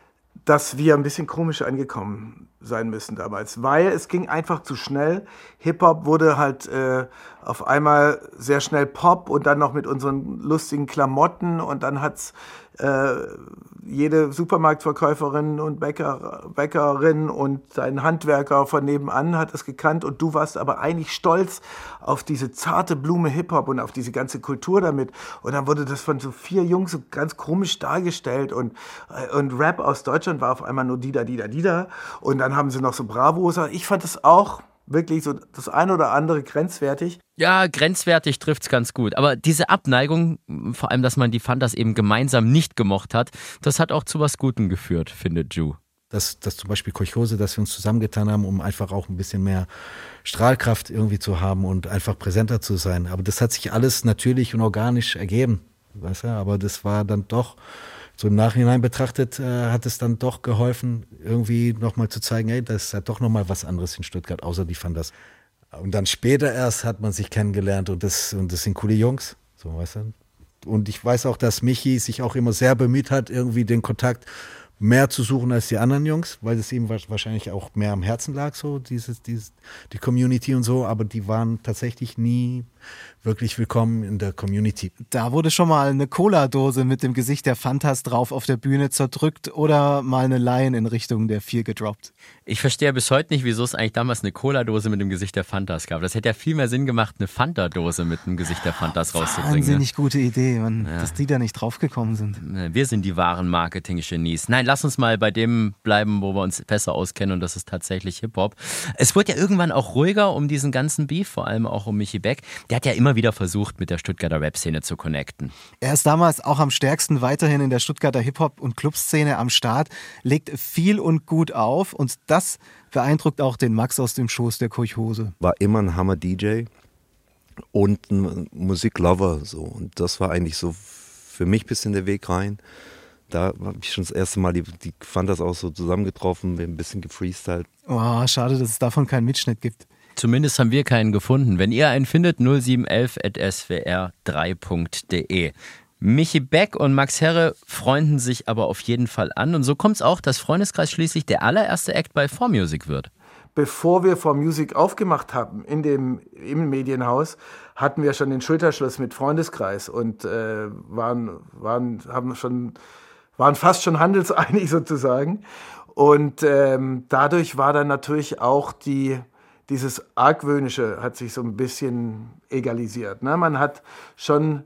dass wir ein bisschen komisch angekommen sein müssen damals, weil es ging einfach zu schnell. Hip-Hop wurde halt äh, auf einmal sehr schnell Pop und dann noch mit unseren lustigen Klamotten und dann hat's äh, jede Supermarktverkäuferin und Bäcker, Bäckerin und sein Handwerker von nebenan hat es gekannt und du warst aber eigentlich stolz auf diese zarte Blume Hip-Hop und auf diese ganze Kultur damit und dann wurde das von so vier Jungs so ganz komisch dargestellt und, und Rap aus Deutschland war auf einmal nur Dida, Dida, Dida und dann haben sie noch so Bravos. Ich fand das auch wirklich so das ein oder andere grenzwertig. Ja, grenzwertig trifft's ganz gut. Aber diese Abneigung, vor allem, dass man die Fantas eben gemeinsam nicht gemocht hat, das hat auch zu was Gutem geführt, findet Ju. Dass, dass zum Beispiel Kolchose, dass wir uns zusammengetan haben, um einfach auch ein bisschen mehr Strahlkraft irgendwie zu haben und einfach präsenter zu sein. Aber das hat sich alles natürlich und organisch ergeben, weißt du? Aber das war dann doch, so im Nachhinein betrachtet, äh, hat es dann doch geholfen, irgendwie nochmal zu zeigen, ey, das ist ja doch nochmal was anderes in Stuttgart, außer die Fantas. Und dann später erst hat man sich kennengelernt und das, und das sind coole Jungs, so, weißt du? Und ich weiß auch, dass Michi sich auch immer sehr bemüht hat, irgendwie den Kontakt mehr zu suchen als die anderen Jungs, weil es ihm wahrscheinlich auch mehr am Herzen lag, so dieses, dieses, die Community und so, aber die waren tatsächlich nie wirklich willkommen in der Community. Da wurde schon mal eine Cola-Dose mit dem Gesicht der Fantas drauf auf der Bühne zerdrückt oder mal eine Line in Richtung der Vier gedroppt. Ich verstehe bis heute nicht, wieso es eigentlich damals eine Cola-Dose mit dem Gesicht der Fantas gab. Das hätte ja viel mehr Sinn gemacht, eine Fanta-Dose mit dem Gesicht der Fantas rauszubringen. Wahnsinnig ne? gute Idee, Mann, Ja. dass die da nicht draufgekommen sind. Wir sind die wahren Marketing-Genies. Nein, lass uns mal bei dem bleiben, wo wir uns besser auskennen und das ist tatsächlich Hip-Hop. Es wurde ja irgendwann auch ruhiger um diesen ganzen Beef, vor allem auch um Michi Beck. Der hat ja immer wieder versucht, mit der Stuttgarter Rap-Szene zu connecten. Er ist damals auch am stärksten weiterhin in der Stuttgarter Hip-Hop- und Clubszene am Start, legt viel und gut auf und das beeindruckt auch den Max aus dem Schoß der Kolchose. War immer ein Hammer-D J und ein Musiklover. So. Und das war eigentlich so für mich ein bisschen der Weg rein. Da habe ich schon das erste Mal, die, die fand das auch so zusammengetroffen, wir haben ein bisschen gefreestylt. Oh, schade, dass es davon keinen Mitschnitt gibt. Zumindest haben wir keinen gefunden. Wenn ihr einen findet, null sieben eins eins at s w r drei punkt d e. Michi Beck und Max Herre freunden sich aber auf jeden Fall an. Und so kommt es auch, dass Freundeskreis schließlich der allererste Act bei four Music wird. Bevor wir four Music aufgemacht haben, in dem, im Medienhaus, hatten wir schon den Schulterschluss mit Freundeskreis und äh, waren, waren, haben schon, waren fast schon handelseinig sozusagen. Und ähm, dadurch war dann natürlich auch die, dieses Argwöhnische hat sich so ein bisschen egalisiert. Ne? Man hat schon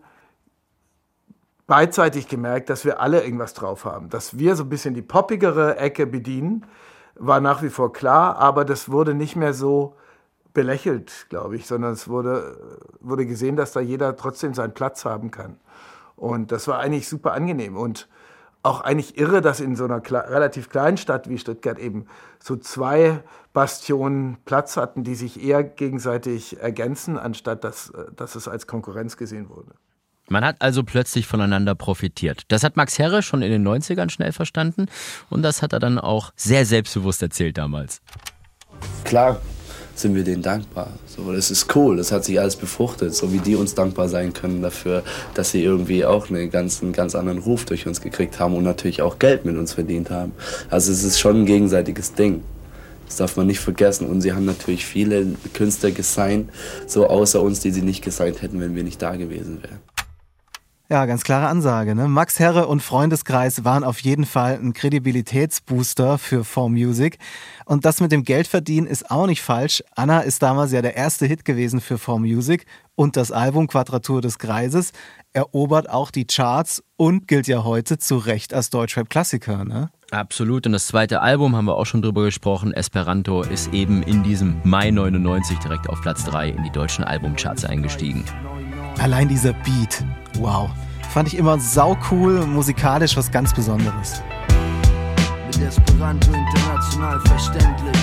beidseitig gemerkt, dass wir alle irgendwas drauf haben. Dass wir so ein bisschen die poppigere Ecke bedienen, war nach wie vor klar, aber das wurde nicht mehr so belächelt, glaube ich, sondern es wurde, wurde gesehen, dass da jeder trotzdem seinen Platz haben kann. Und das war eigentlich super angenehm und auch eigentlich irre, dass in so einer kle- relativ kleinen Stadt wie Stuttgart eben so zwei Bastionen Platz hatten, die sich eher gegenseitig ergänzen, anstatt dass, dass es als Konkurrenz gesehen wurde. Man hat also plötzlich voneinander profitiert. Das hat Max Herre schon in den neunzigern schnell verstanden und das hat er dann auch sehr selbstbewusst erzählt damals. Klar sind wir denen dankbar. So, das ist cool, das hat sich alles befruchtet, so wie die uns dankbar sein können dafür, dass sie irgendwie auch einen ganz, einen ganz anderen Ruf durch uns gekriegt haben und natürlich auch Geld mit uns verdient haben. Also es ist schon ein gegenseitiges Ding. Das darf man nicht vergessen. Und sie haben natürlich viele Künstler gesigned, so außer uns, die sie nicht gesigned hätten, wenn wir nicht da gewesen wären. Ja, ganz klare Ansage. Ne? Max Herre und Freundeskreis waren auf jeden Fall ein Kredibilitätsbooster für four Music. Und das mit dem Geldverdienen ist auch nicht falsch. Anna ist damals ja der erste Hit gewesen für four Music und das Album Quadratur des Kreises erobert auch die Charts und gilt ja heute zu Recht als Deutschrap-Klassiker. Ne? Absolut. Und das zweite Album, haben wir auch schon drüber gesprochen, Esperanto, ist eben in diesem Mai neunundneunzig direkt auf Platz drei in die deutschen Albumcharts eingestiegen. Allein dieser Beat, wow, fand ich immer sau cool, musikalisch was ganz Besonderes. Mit Esperanto international verständlich.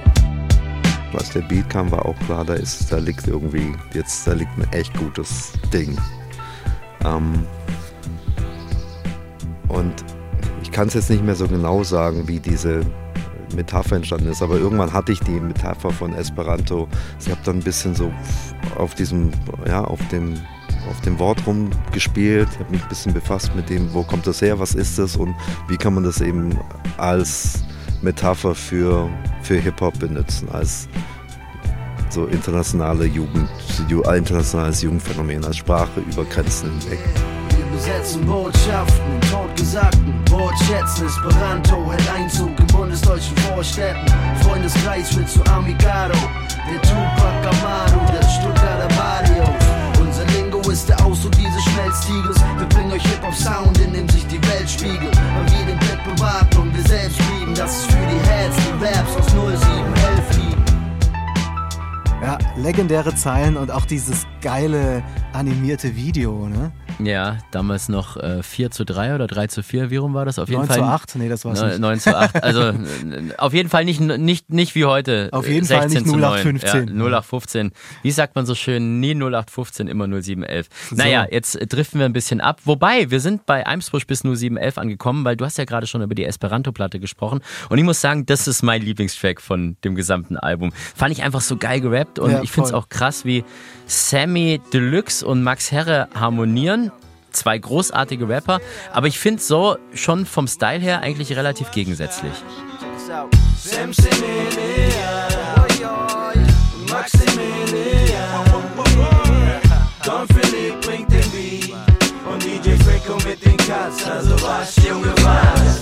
Als der Beat kam, war auch klar, da ist, da liegt irgendwie, jetzt, da liegt ein echt gutes Ding. Ähm, und ich kann es jetzt nicht mehr so genau sagen, wie diese Metapher entstanden ist, aber irgendwann hatte ich die Metapher von Esperanto. Ich habe dann ein bisschen so auf diesem, ja, auf dem, auf dem Wort rumgespielt, habe mich ein bisschen befasst mit dem, wo kommt das her, was ist das und wie kann man das eben als Metapher für, für Hip-Hop benutzen, als so internationale Jugend, internationales Jugendphänomen, als Sprache über Grenzen hinweg. Besetzen Botschaften in totgesagten Wortschätzen. Esperanto hält Einzug in bundesdeutschen Vorstädten. Freundeskreis wird zu Amigado, der Tupac Amaru, der Stuttgarter Barrios. Unser Lingo ist der Ausdruck dieses Schmelztiegels. Wir bringen euch Hip-Hop-Sound, in dem sich die Welt spiegelt. Weil wir den Blick bewahren und wir selbst lieben. Das ist für die Heads, die Verbs aus null sieben elf lieben. Ja, legendäre Zeilen und auch dieses geile animierte Video, ne? Ja, damals noch äh, vier zu drei oder drei zu vier, wie rum war das? Auf jeden neun Fall zu acht? Nee, das war's nicht. neun zu acht, also auf jeden Fall nicht, nicht, nicht wie heute. Auf jeden Fall nicht null acht fünfzehn. Ja, null acht fünfzehn. Wie sagt man so schön, nie null acht fünfzehn, immer null sieben elf. So. Naja, jetzt driften wir ein bisschen ab. Wobei, wir sind bei Eimsbusch bis null sieben elf angekommen, weil du hast ja gerade schon über die Esperanto-Platte gesprochen. Und ich muss sagen, das ist mein Lieblingstrack von dem gesamten Album. Fand ich einfach so geil gerappt und ja, ich finde es auch krass, wie Sammy Deluxe und Max Herre harmonieren. Zwei großartige Rapper, aber ich finde so schon vom Style her eigentlich relativ gegensätzlich. Don Philipp bringt den Beat und D J Freco mit den Cuts, also was, Junge, was?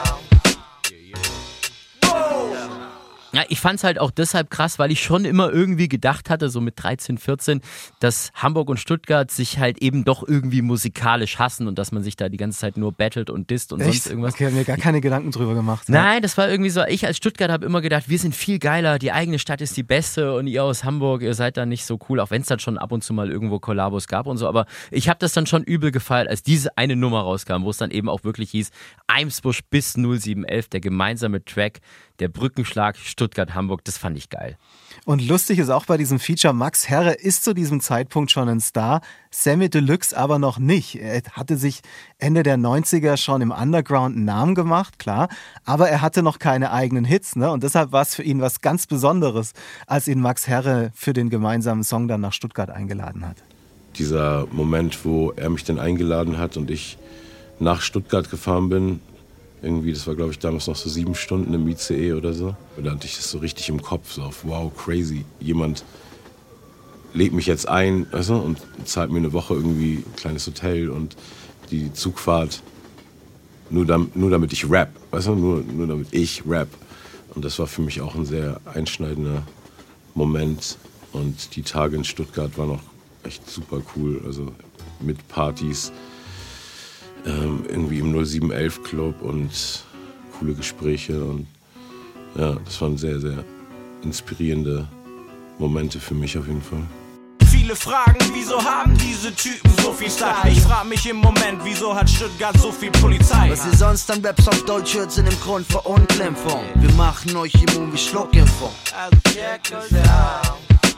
Ja, ich fand's halt auch deshalb krass, weil ich schon immer irgendwie gedacht hatte, so mit dreizehn, vierzehn, dass Hamburg und Stuttgart sich halt eben doch irgendwie musikalisch hassen und dass man sich da die ganze Zeit nur battelt und disst und Echt? sonst irgendwas. Okay, haben mir gar keine Gedanken drüber gemacht. Nein, ja. Das war irgendwie so, ich als Stuttgart habe immer gedacht, wir sind viel geiler, die eigene Stadt ist die beste und ihr aus Hamburg, ihr seid da nicht so cool, auch wenn es dann schon ab und zu mal irgendwo Kollabos gab und so, aber ich habe das dann schon übel gefeiert, als diese eine Nummer rauskam, wo es dann eben auch wirklich hieß, Eimsbusch bis null sieben elf, der gemeinsame Track, Der Brückenschlag Stuttgart-Hamburg, das fand ich geil. Und lustig ist auch bei diesem Feature, Max Herre ist zu diesem Zeitpunkt schon ein Star, Samy Deluxe aber noch nicht. Er hatte sich Ende der neunziger schon im Underground einen Namen gemacht, klar, aber er hatte noch keine eigenen Hits, ne? Und deshalb war es für ihn was ganz Besonderes, als ihn Max Herre für den gemeinsamen Song dann nach Stuttgart eingeladen hat. Dieser Moment, wo er mich dann eingeladen hat und ich nach Stuttgart gefahren bin, irgendwie, das war glaube ich damals noch so sieben Stunden im I C E oder so. Und da hatte ich das so richtig im Kopf, so auf wow, crazy. Jemand lädt mich jetzt ein, weißt du, und zahlt mir eine Woche irgendwie ein kleines Hotel und die Zugfahrt, nur, damit, nur damit ich rap, weißt du, nur, nur damit ich rap. Und das war für mich auch ein sehr einschneidender Moment. Und die Tage in Stuttgart waren auch echt super cool, also mit Partys. Ähm, irgendwie im null sieben elf Club und coole Gespräche und ja, das waren sehr, sehr inspirierende Momente für mich auf jeden Fall. Viele fragen, wieso haben diese Typen so viel Style? Ich frag mich im Moment, wieso hat Stuttgart so viel Polizei? Was ihr sonst an Raps auf Deutsch hört, sind im Grund Verunglimpfung. Wir machen euch immun wie Schluckimpfung. Also check euch out.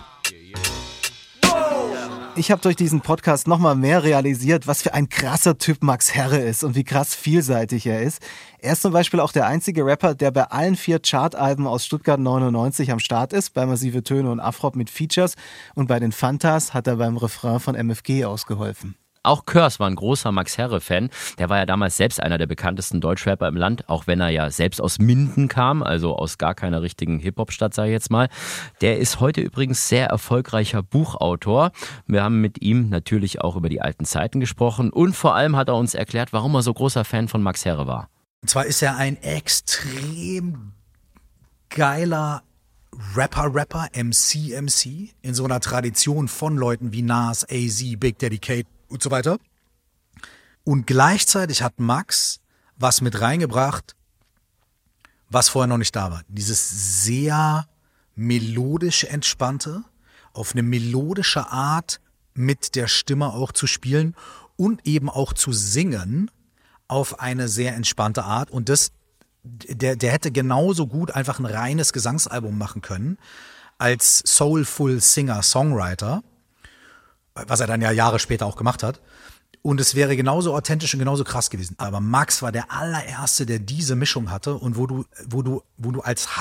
Ich habe durch diesen Podcast nochmal mehr realisiert, was für ein krasser Typ Max Herre ist und wie krass vielseitig er ist. Er ist zum Beispiel auch der einzige Rapper, der bei allen vier Chartalben aus Stuttgart neunundneunzig am Start ist, bei Massive Töne und Afrop mit Features, und bei den Fantas hat er beim Refrain von M F G ausgeholfen. Auch Curse war ein großer Max Herre-Fan. Der war ja damals selbst einer der bekanntesten Deutschrapper im Land, auch wenn er ja selbst aus Minden kam, also aus gar keiner richtigen Hip-Hop-Stadt, sage ich jetzt mal. Der ist heute übrigens sehr erfolgreicher Buchautor. Wir haben mit ihm natürlich auch über die alten Zeiten gesprochen und vor allem hat er uns erklärt, warum er so großer Fan von Max Herre war. Und zwar ist er ein extrem geiler Rapper-Rapper, M C M C, in so einer Tradition von Leuten wie Nas, A Z, Big Daddy Kane und so weiter. Und gleichzeitig hat Max was mit reingebracht, was vorher noch nicht da war. Dieses sehr melodisch entspannte, auf eine melodische Art mit der Stimme auch zu spielen und eben auch zu singen auf eine sehr entspannte Art. Und das, der, der hätte genauso gut einfach ein reines Gesangsalbum machen können als Soulful Singer-Songwriter, was er dann ja Jahre später auch gemacht hat. Und es wäre genauso authentisch und genauso krass gewesen. Aber Max war der allererste, der diese Mischung hatte und wo du, wo du, wo du als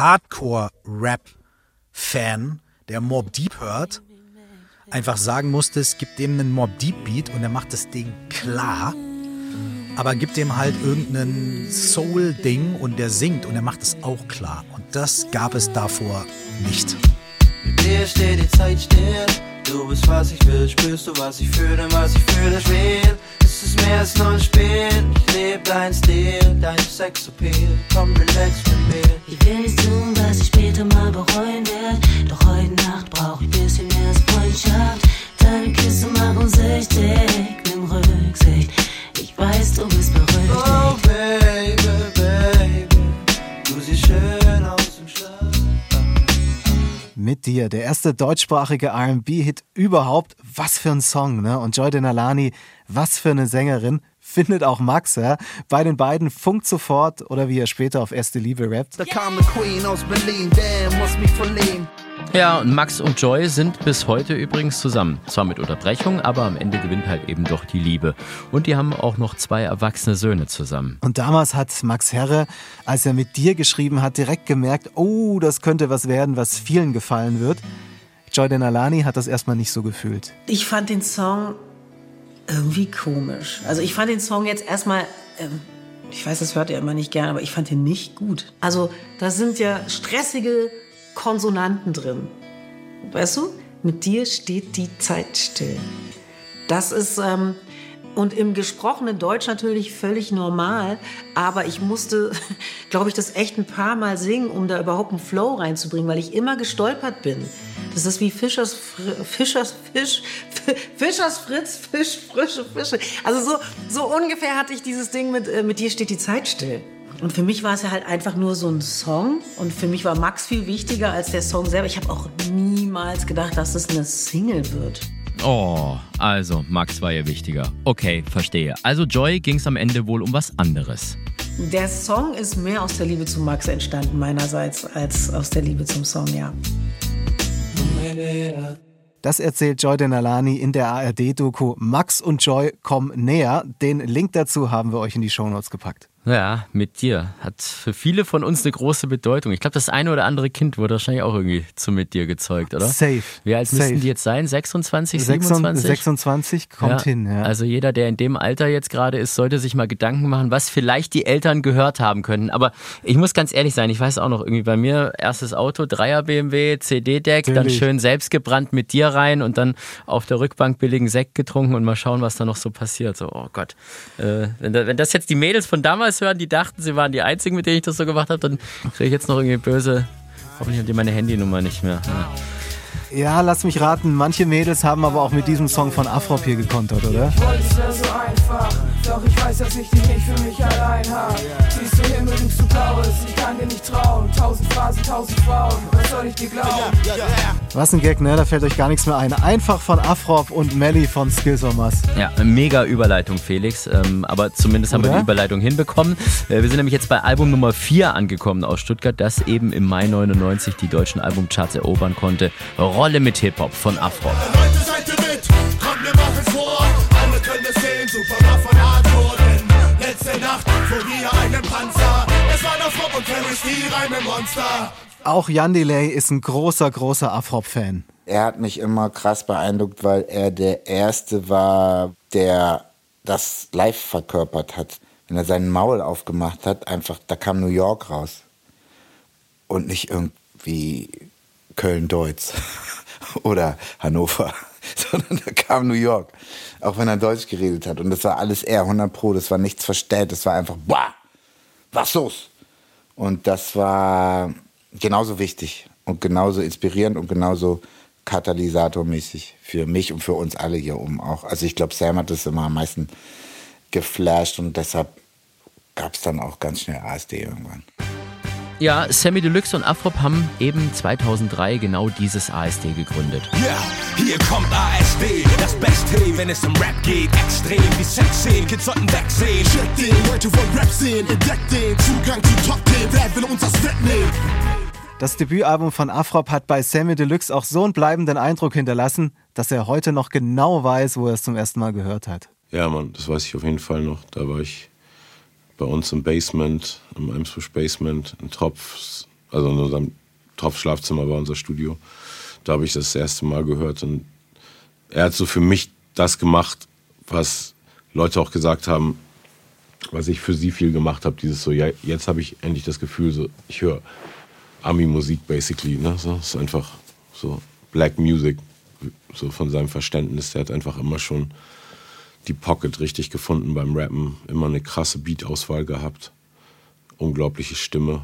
Hardcore-Rap-Fan, der Mobb Deep hört, einfach sagen musstest, gib dem einen Mobb Deep Beat und er macht das Ding klar. Aber gib dem halt irgendein Soul-Ding und der singt und er macht es auch klar. Und das gab es davor nicht. Mit dir steht die Zeit still. Du bist, was ich will, spürst du, was ich fühle, was ich fühle, ich will. Es ist mehr als nur ein Spiel. Ich lebe dein Stil, dein Sexappeal. Komm, relax mit mir. Ich will nicht tun, was ich später mal bereuen werde. Doch heute Nacht brauch ich ein bisschen mehr als Freundschaft. Deine Küsse machen süchtig, nimm Rücksicht. Ich weiß, du bist berüchtigt. Oh, Baby, Baby, du siehst schön aus im Schlaf. Mit dir, der erste deutschsprachige R and B-Hit überhaupt. Was für ein Song, ne? Und Joy Denalani, was für eine Sängerin, findet auch Max, ja? Bei den beiden funkt sofort, oder wie er später auf Erste Liebe rappt. Da kam eine Queen aus Berlin, der muss mich verlieben. Ja, und Max und Joy sind bis heute übrigens zusammen. Zwar mit Unterbrechung, aber am Ende gewinnt halt eben doch die Liebe. Und die haben auch noch zwei erwachsene Söhne zusammen. Und damals hat Max Herre, als er mit dir geschrieben hat, direkt gemerkt, oh, das könnte was werden, was vielen gefallen wird. Joy Denalani hat das erstmal nicht so gefühlt. Ich fand den Song irgendwie komisch. Also ich fand den Song jetzt erstmal, ähm, ich weiß, das hört ihr immer nicht gern, aber ich fand den nicht gut. Also da sind ja stressige Konsonanten drin. Weißt du? Mit dir steht die Zeit still. Das ist, ähm, und im gesprochenen Deutsch natürlich völlig normal, aber ich musste, glaube ich, das echt ein paar Mal singen, um da überhaupt einen Flow reinzubringen, weil ich immer gestolpert bin. Das ist wie Fischers, Fr- Fischers, Fisch, Fischers Fritz, Fisch, frische Fische. Also so, so ungefähr hatte ich dieses Ding mit, äh, mit dir steht die Zeit still. Und für mich war es ja halt einfach nur so ein Song. Und für mich war Max viel wichtiger als der Song selber. Ich habe auch niemals gedacht, dass es eine Single wird. Oh, also Max war ja wichtiger. Okay, verstehe. Also Joy ging es am Ende wohl um was anderes. Der Song ist mehr aus der Liebe zu Max entstanden meinerseits als aus der Liebe zum Song, ja. Das erzählt Joy Denalani in der A R D-Doku Max und Joy kommen näher. Den Link dazu haben wir euch in die Shownotes gepackt. Ja, mit dir. Hat für viele von uns eine große Bedeutung. Ich glaube, das eine oder andere Kind wurde wahrscheinlich auch irgendwie zu mit dir gezeugt, oder? Safe. Wie alt Safe. müssten die jetzt sein? sechsundzwanzig, siebenundzwanzig? sechsundzwanzig kommt ja. hin, ja. Also jeder, der in dem Alter jetzt gerade ist, sollte sich mal Gedanken machen, was vielleicht die Eltern gehört haben können. Aber ich muss ganz ehrlich sein, ich weiß auch noch, irgendwie bei mir erstes Auto, Dreier B M W, C D-Deck, dann Natürlich. schön selbst gebrannt mit dir rein und dann auf der Rückbank billigen Sekt getrunken und mal schauen, was da noch so passiert. So, oh Gott. Äh, wenn, da, wenn das jetzt die Mädels von damals hören, die dachten, sie waren die Einzigen, mit denen ich das so gemacht habe, dann kriege ich jetzt noch irgendwie böse. Hoffentlich haben die meine Handynummer nicht mehr. Ja. Ja, lass mich raten, manche Mädels haben aber auch mit diesem Song von Afrop hier gekontert, oder? Ich wollte es wäre so einfach, doch ich weiß, dass ich dich nicht für mich allein hab. Siehst du Himmel, du zu blaues, ich kann dir nicht trauen. Tausend Phasen, tausend Frauen, was soll ich dir glauben? Was ein Gag, ne? Da fällt euch gar nichts mehr ein. Einfach von Afrop und Melly von Skills on Us. Ja, eine mega Überleitung, Felix. Ähm, aber zumindest haben Oder? wir die Überleitung hinbekommen. Äh, wir sind nämlich jetzt bei Album Nummer vier angekommen aus Stuttgart, das eben im Mai neunundneunzig die deutschen Albumcharts erobern konnte. Rolle mit Hip-Hop von Afrop. Leute, seid ihr mit? Kommt, wir machen vor. Alle können es sehen, super von Antworten. Letzte Nacht vor mir einen Panzer. Es war noch Rob und Ferris, die Reime-Monster. Auch Jan Delay ist ein großer, großer Afrop-Fan. Er hat mich immer krass beeindruckt, weil er der Erste war, der das live verkörpert hat. Wenn er seinen Maul aufgemacht hat, einfach, da kam New York raus. Und nicht irgendwie Köln-Deutz oder Hannover, sondern da kam New York. Auch wenn er Deutsch geredet hat. Und das war alles er, hundert Pro, das war nichts verstellt, das war einfach, boah, was los? Und das war genauso wichtig und genauso inspirierend und genauso katalysatormäßig für mich und für uns alle hier oben auch. Also ich glaube, Sam hat das immer am meisten geflasht und deshalb gab es dann auch ganz schnell A S D irgendwann. Ja, Sammy Deluxe und Afrop haben eben zweitausenddrei genau dieses A S D gegründet. Ja, yeah, hier kommt A S D, das Beste, wenn es um Rap geht. Extrem wie Sex sehen, Kids sollten wegsehen. Check den, Leute wollen Rap sehen, entdeckt den Zugang zu Top zehn, wer will uns das wegnehmen? Das Debütalbum von Afrop hat bei Sammy Deluxe auch so einen bleibenden Eindruck hinterlassen, dass er heute noch genau weiß, wo er es zum ersten Mal gehört hat. Ja, Mann, das weiß ich auf jeden Fall noch. Da war ich bei uns im Basement, im Eimsbusch Basement, in Tropf, also in unserem Tropf-Schlafzimmer war unser Studio. Da habe ich das, das erste Mal gehört und er hat so für mich das gemacht, was Leute auch gesagt haben, was ich für sie viel gemacht habe, dieses so, ja, jetzt habe ich endlich das Gefühl, so, ich höre Ami-Musik basically, ne, so, ist einfach so Black Music, so von seinem Verständnis, der hat einfach immer schon die Pocket richtig gefunden beim Rappen, immer eine krasse Beat-Auswahl gehabt, unglaubliche Stimme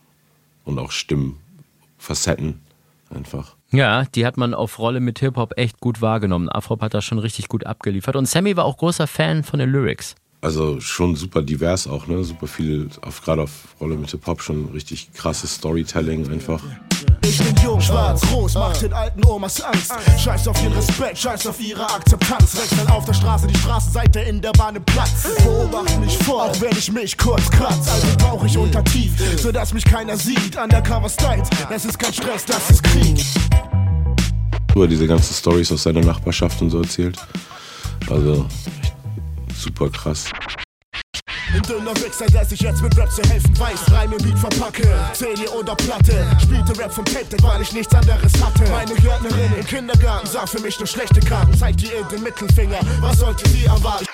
und auch Stimmfacetten einfach. Ja, die hat man auf Rolle mit Hip-Hop echt gut wahrgenommen. Afrop hat da schon richtig gut abgeliefert und Sammy war auch großer Fan von den Lyrics. Also schon super divers auch, ne? Super viel, auf, gerade auf Rolle mit Hip-Hop schon richtig krasses Storytelling einfach. Ich bin jung, schwarz, groß, macht den alten Omas Angst. Scheiß auf ihren Respekt, scheiß auf ihre Akzeptanz. Wechseln auf der Straße die Straßenseite, in der Bahn im Platz. Beobachten mich vor, auch wenn ich mich kurz kratz. Also brauch ich Untertief, sodass mich keiner sieht. Undercover Styles, das ist kein Stress, das ist Krieg. Über diese ganzen Storys aus seiner Nachbarschaft und so erzählt. Also super krass. Ein dünner Wichser, der sich jetzt mit Rap zu helfen weiß. Reim im Beat verpacke, C D oder Platte. Spielte Rap vom Tape-Deck, weil ich nichts anderes hatte. Meine Gärtnerin im Kindergarten sah für mich nur schlechte Karten. Zeigte ihr den Mittelfinger, was sollte sie erwarten?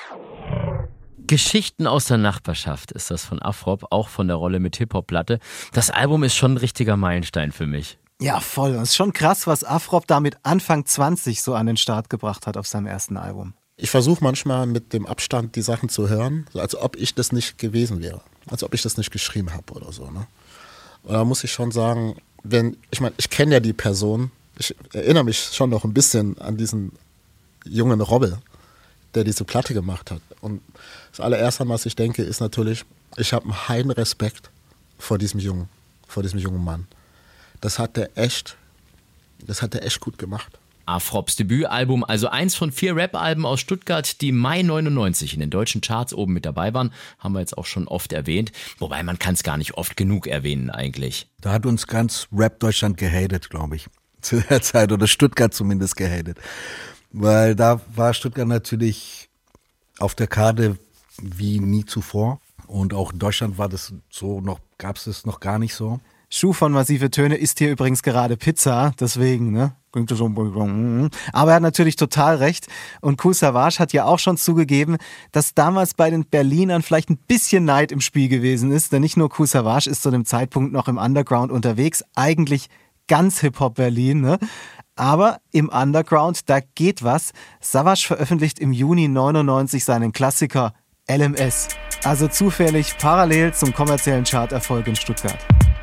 Geschichten aus der Nachbarschaft ist das von Afrop, auch von der Rolle mit Hip-Hop-Platte. Das Album ist schon ein richtiger Meilenstein für mich. Ja, voll. Es ist schon krass, was Afrop da mit Anfang zwanzig so an den Start gebracht hat auf seinem ersten Album. Ich versuche manchmal mit dem Abstand die Sachen zu hören, so als ob ich das nicht gewesen wäre, als ob ich das nicht geschrieben habe oder so. Ne? Und da muss ich schon sagen, wenn ich meine, ich kenne ja die Person, ich erinnere mich schon noch ein bisschen an diesen jungen Robbe, der diese Platte gemacht hat. Und das allererste, was ich denke, ist natürlich, ich habe einen heiden Respekt vor diesem Jungen, vor diesem jungen Mann. Das hat der echt, das hat der echt gut gemacht. Afrops Debütalbum, also eins von vier Rap-Alben aus Stuttgart, die Mai neunundneunzig in den deutschen Charts oben mit dabei waren, haben wir jetzt auch schon oft erwähnt, wobei man kann es gar nicht oft genug erwähnen eigentlich. Da hat uns ganz Rap-Deutschland gehatet, glaube ich, zu der Zeit, oder Stuttgart zumindest gehatet, weil da war Stuttgart natürlich auf der Karte wie nie zuvor und auch in Deutschland war das so noch, gab es das noch gar nicht so. Schuh von Massive Töne isst hier übrigens gerade Pizza, deswegen, ne? Aber er hat natürlich total recht. Und Kool Savas hat ja auch schon zugegeben, dass damals bei den Berlinern vielleicht ein bisschen Neid im Spiel gewesen ist. Denn nicht nur Kool Savas ist zu dem Zeitpunkt noch im Underground unterwegs. Eigentlich ganz Hip-Hop Berlin, ne? Aber im Underground, da geht was. Savas veröffentlicht im Juni neunundneunzig seinen Klassiker L M S. Also zufällig parallel zum kommerziellen Charterfolg in Stuttgart.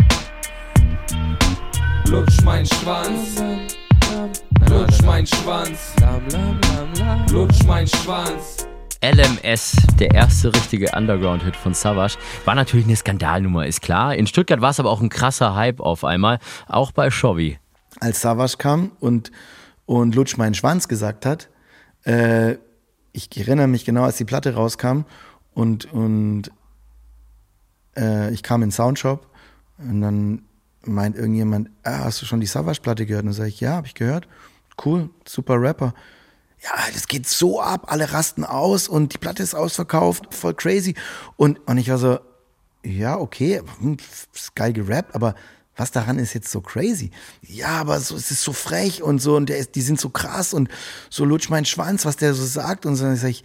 Lutsch mein Schwanz, lutsch mein Schwanz, lutsch mein Schwanz. L M S, der erste richtige Underground-Hit von Savas, war natürlich eine Skandalnummer, ist klar. In Stuttgart war es aber auch ein krasser Hype auf einmal, auch bei Shovi. Als Savas kam und, und Lutsch meinen Schwanz gesagt hat, äh, ich erinnere mich genau, als die Platte rauskam und, und äh, ich kam in den Soundshop und dann meint irgendjemand, ah, hast du schon die Savas-Platte gehört? Und dann sage ich, ja, habe ich gehört. Cool, super Rapper. Ja, das geht so ab, alle rasten aus und die Platte ist ausverkauft, voll crazy. Und, und ich war so, ja, okay, ist geil gerappt, aber was daran ist jetzt so crazy? Ja, aber so, es ist so frech und so und der ist, die sind so krass und so lutsch mein Schwanz, was der so sagt. Und so, dann sage ich,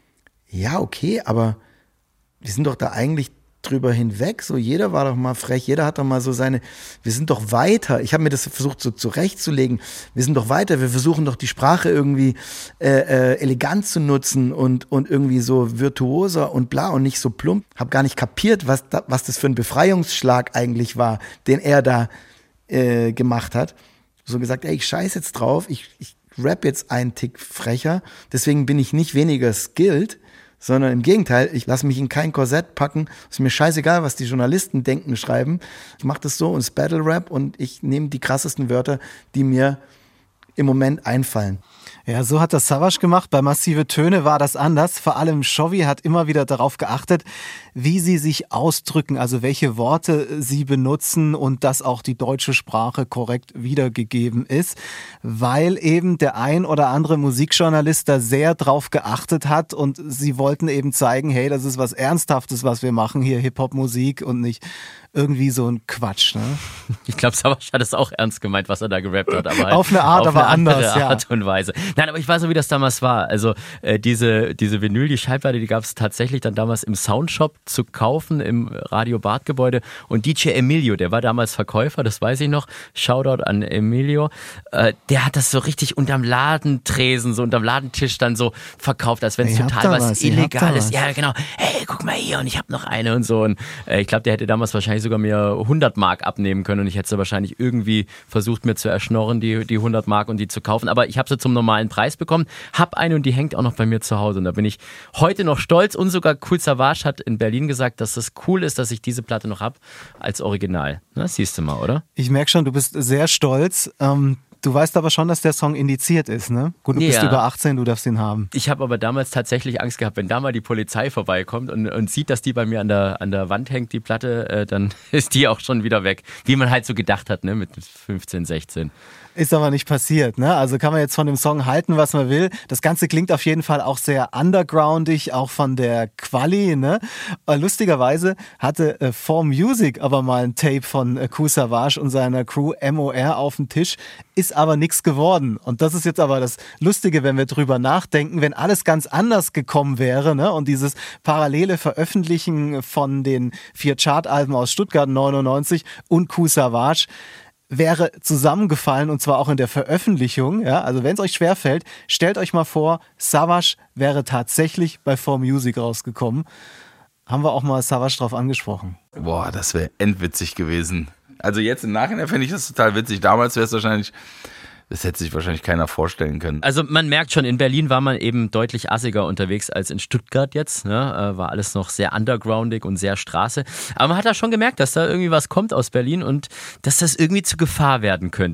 ja, okay, aber wir sind doch da eigentlich drüber hinweg, so jeder war doch mal frech, jeder hat doch mal so seine, wir sind doch weiter, ich habe mir das versucht so zurechtzulegen, wir sind doch weiter, wir versuchen doch die Sprache irgendwie äh, äh, elegant zu nutzen und, und irgendwie so virtuoser und bla und nicht so plump, habe gar nicht kapiert, was, da, was das für ein Befreiungsschlag eigentlich war, den er da äh, gemacht hat, so gesagt, ey, ich scheiß jetzt drauf, ich, ich rap jetzt einen Tick frecher, deswegen bin ich nicht weniger skilled, sondern im Gegenteil, ich lasse mich in kein Korsett packen. Ist mir scheißegal, was die Journalisten denken, schreiben. Ich mache das so und es Battle Rap und ich nehme die krassesten Wörter, die mir im Moment einfallen. Ja, so hat das Savas gemacht. Bei Massive Töne war das anders. Vor allem Shovi hat immer wieder darauf geachtet, wie sie sich ausdrücken, also welche Worte sie benutzen und dass auch die deutsche Sprache korrekt wiedergegeben ist, weil eben der ein oder andere Musikjournalist da sehr drauf geachtet hat und sie wollten eben zeigen, hey, das ist was Ernsthaftes, was wir machen hier, Hip-Hop-Musik und nicht irgendwie so ein Quatsch. Ne? Ich glaube, Savas hat es auch ernst gemeint, was er da gerappt hat. Aber halt auf eine Art, auf aber eine anders, andere Art ja. und Weise. Nein, aber ich weiß auch, wie das damals war. Also äh, diese, diese Vinyl, die Schallplatte, die gab es tatsächlich dann damals im Soundshop zu kaufen, im Radio Bad-Gebäude. Und D J Emilio, der war damals Verkäufer, das weiß ich noch. Shoutout an Emilio. Äh, der hat das so richtig unterm Ladentresen, so unterm Ladentisch dann so verkauft, als wenn es total was, was Illegales ist. Ja, genau. Hey, guck mal hier und ich habe noch eine und so. Und äh, ich glaube, der hätte damals wahrscheinlich sogar mir hundert Mark abnehmen können und ich hätte sie wahrscheinlich irgendwie versucht mir zu erschnorren, die, die hundert Mark und die zu kaufen. Aber ich habe sie zum normalen Preis bekommen, habe eine und die hängt auch noch bei mir zu Hause. Und da bin ich heute noch stolz. Und sogar Kool Savas hat in Berlin gesagt, dass es cool ist, dass ich diese Platte noch habe als Original. Na, siehst du mal, oder? Ich merke schon, du bist sehr stolz. Ähm Du weißt aber schon, dass der Song indiziert ist, ne? Gut, du bist ja. über achtzehn, du darfst ihn haben. Ich habe aber damals tatsächlich Angst gehabt, wenn da mal die Polizei vorbeikommt und, und sieht, dass die bei mir an der, an der Wand hängt, die Platte, äh, dann ist die auch schon wieder weg. Wie man halt so gedacht hat, ne? Mit fünfzehn, sechzehn. Ist aber nicht passiert, ne? Also kann man jetzt von dem Song halten, was man will. Das Ganze klingt auf jeden Fall auch sehr undergroundig, auch von der Quali, ne? Lustigerweise hatte äh, four Music aber mal ein Tape von äh, Kool Savas und seiner Crew M O R auf dem Tisch, ist aber nichts geworden. Und das ist jetzt aber das Lustige, wenn wir drüber nachdenken, wenn alles ganz anders gekommen wäre, ne? Und dieses parallele Veröffentlichen von den vier Chartalben aus Stuttgart neunundneunzig und Kool Savas wäre zusammengefallen und zwar auch in der Veröffentlichung. Ja? Also wenn es euch schwerfällt, stellt euch mal vor, Savas wäre tatsächlich bei four Music rausgekommen. Haben wir auch mal Savas drauf angesprochen. Boah, das wäre endwitzig gewesen. Also jetzt im Nachhinein finde ich das total witzig. Damals wäre es wahrscheinlich, das hätte sich wahrscheinlich keiner vorstellen können. Also man merkt schon, in Berlin war man eben deutlich assiger unterwegs als in Stuttgart jetzt. Ne? War alles noch sehr undergroundig und sehr Straße. Aber man hat da schon gemerkt, dass da irgendwie was kommt aus Berlin und dass das irgendwie zu Gefahr werden könnte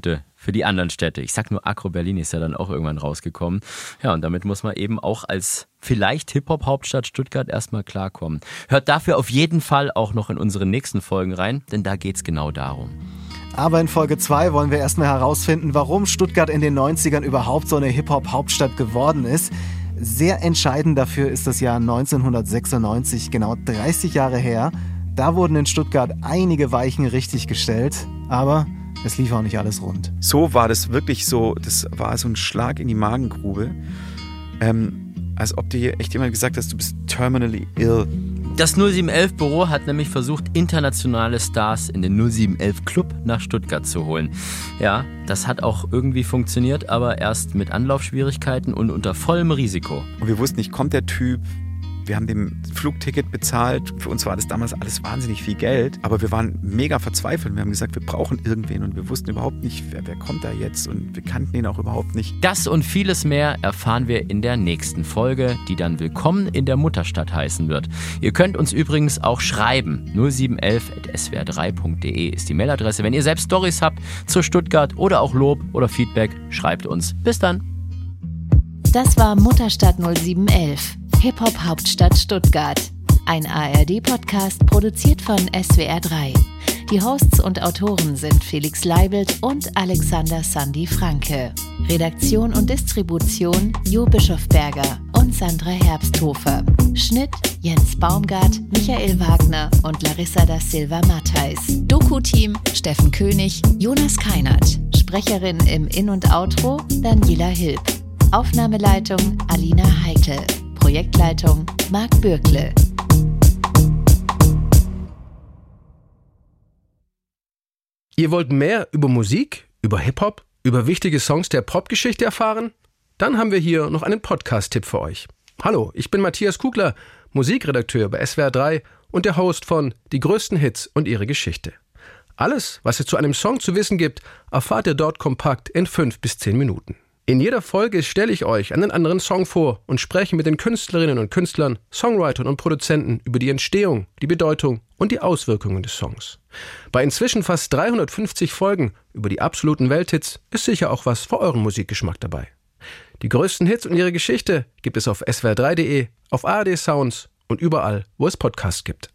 für die anderen Städte. Ich sag nur, Agro Berlin ist ja dann auch irgendwann rausgekommen. Ja, und damit muss man eben auch als vielleicht Hip-Hop-Hauptstadt Stuttgart erstmal klarkommen. Hört dafür auf jeden Fall auch noch in unsere nächsten Folgen rein, denn da geht's genau darum. Aber in Folge zwei wollen wir erstmal herausfinden, warum Stuttgart in den neunzigern überhaupt so eine Hip-Hop-Hauptstadt geworden ist. Sehr entscheidend dafür ist das Jahr neunzehnhundertsechsundneunzig, genau dreißig Jahre her. Da wurden in Stuttgart einige Weichen richtig gestellt, aber es lief auch nicht alles rund. So war das wirklich so, das war so ein Schlag in die Magengrube. Ähm, als ob dir echt jemand gesagt hat, du bist terminally ill. Das null sieben elf Büro hat nämlich versucht, internationale Stars in den null sieben elf Club nach Stuttgart zu holen. Ja, das hat auch irgendwie funktioniert, aber erst mit Anlaufschwierigkeiten und unter vollem Risiko. Und wir wussten nicht, kommt der Typ? Wir haben dem Flugticket bezahlt. Für uns war das damals alles wahnsinnig viel Geld. Aber wir waren mega verzweifelt. Wir haben gesagt, wir brauchen irgendwen. Und wir wussten überhaupt nicht, wer, wer kommt da jetzt. Und wir kannten ihn auch überhaupt nicht. Das und vieles mehr erfahren wir in der nächsten Folge, die dann Willkommen in der Mutterstadt heißen wird. Ihr könnt uns übrigens auch schreiben. null sieben elf at s w r drei punkt d e ist die Mailadresse. Wenn ihr selbst Storys habt zu Stuttgart oder auch Lob oder Feedback, schreibt uns. Bis dann. Das war Mutterstadt null sieben elf. Hip-Hop-Hauptstadt Stuttgart. Ein A R D-Podcast produziert von S W R drei. Die Hosts und Autoren sind Felix Leibelt und Alexander Sandy Franke. Redaktion und Distribution Jo Bischofberger und Sandra Herbsthofer. Schnitt Jens Baumgart, Michael Wagner und Larissa da Silva Matthijs. Doku-Team Steffen König, Jonas Keinert. Sprecherin im In- und Outro Daniela Hilb. Aufnahmeleitung Alina Heikel. Projektleitung Marc Bürkle. Ihr wollt mehr über Musik, über Hip-Hop, über wichtige Songs der Popgeschichte erfahren? Dann haben wir hier noch einen Podcast-Tipp für euch. Hallo, ich bin Matthias Kugler, Musikredakteur bei S W R drei und der Host von Die größten Hits und ihre Geschichte. Alles, was es zu einem Song zu wissen gibt, erfahrt ihr dort kompakt in fünf bis zehn Minuten. In jeder Folge stelle ich euch einen anderen Song vor und spreche mit den Künstlerinnen und Künstlern, Songwritern und Produzenten über die Entstehung, die Bedeutung und die Auswirkungen des Songs. Bei inzwischen fast dreihundertfünfzig Folgen über die absoluten Welthits ist sicher auch was für euren Musikgeschmack dabei. Die größten Hits und ihre Geschichte gibt es auf s w r drei punkt d e, auf A R D Sounds und überall, wo es Podcasts gibt.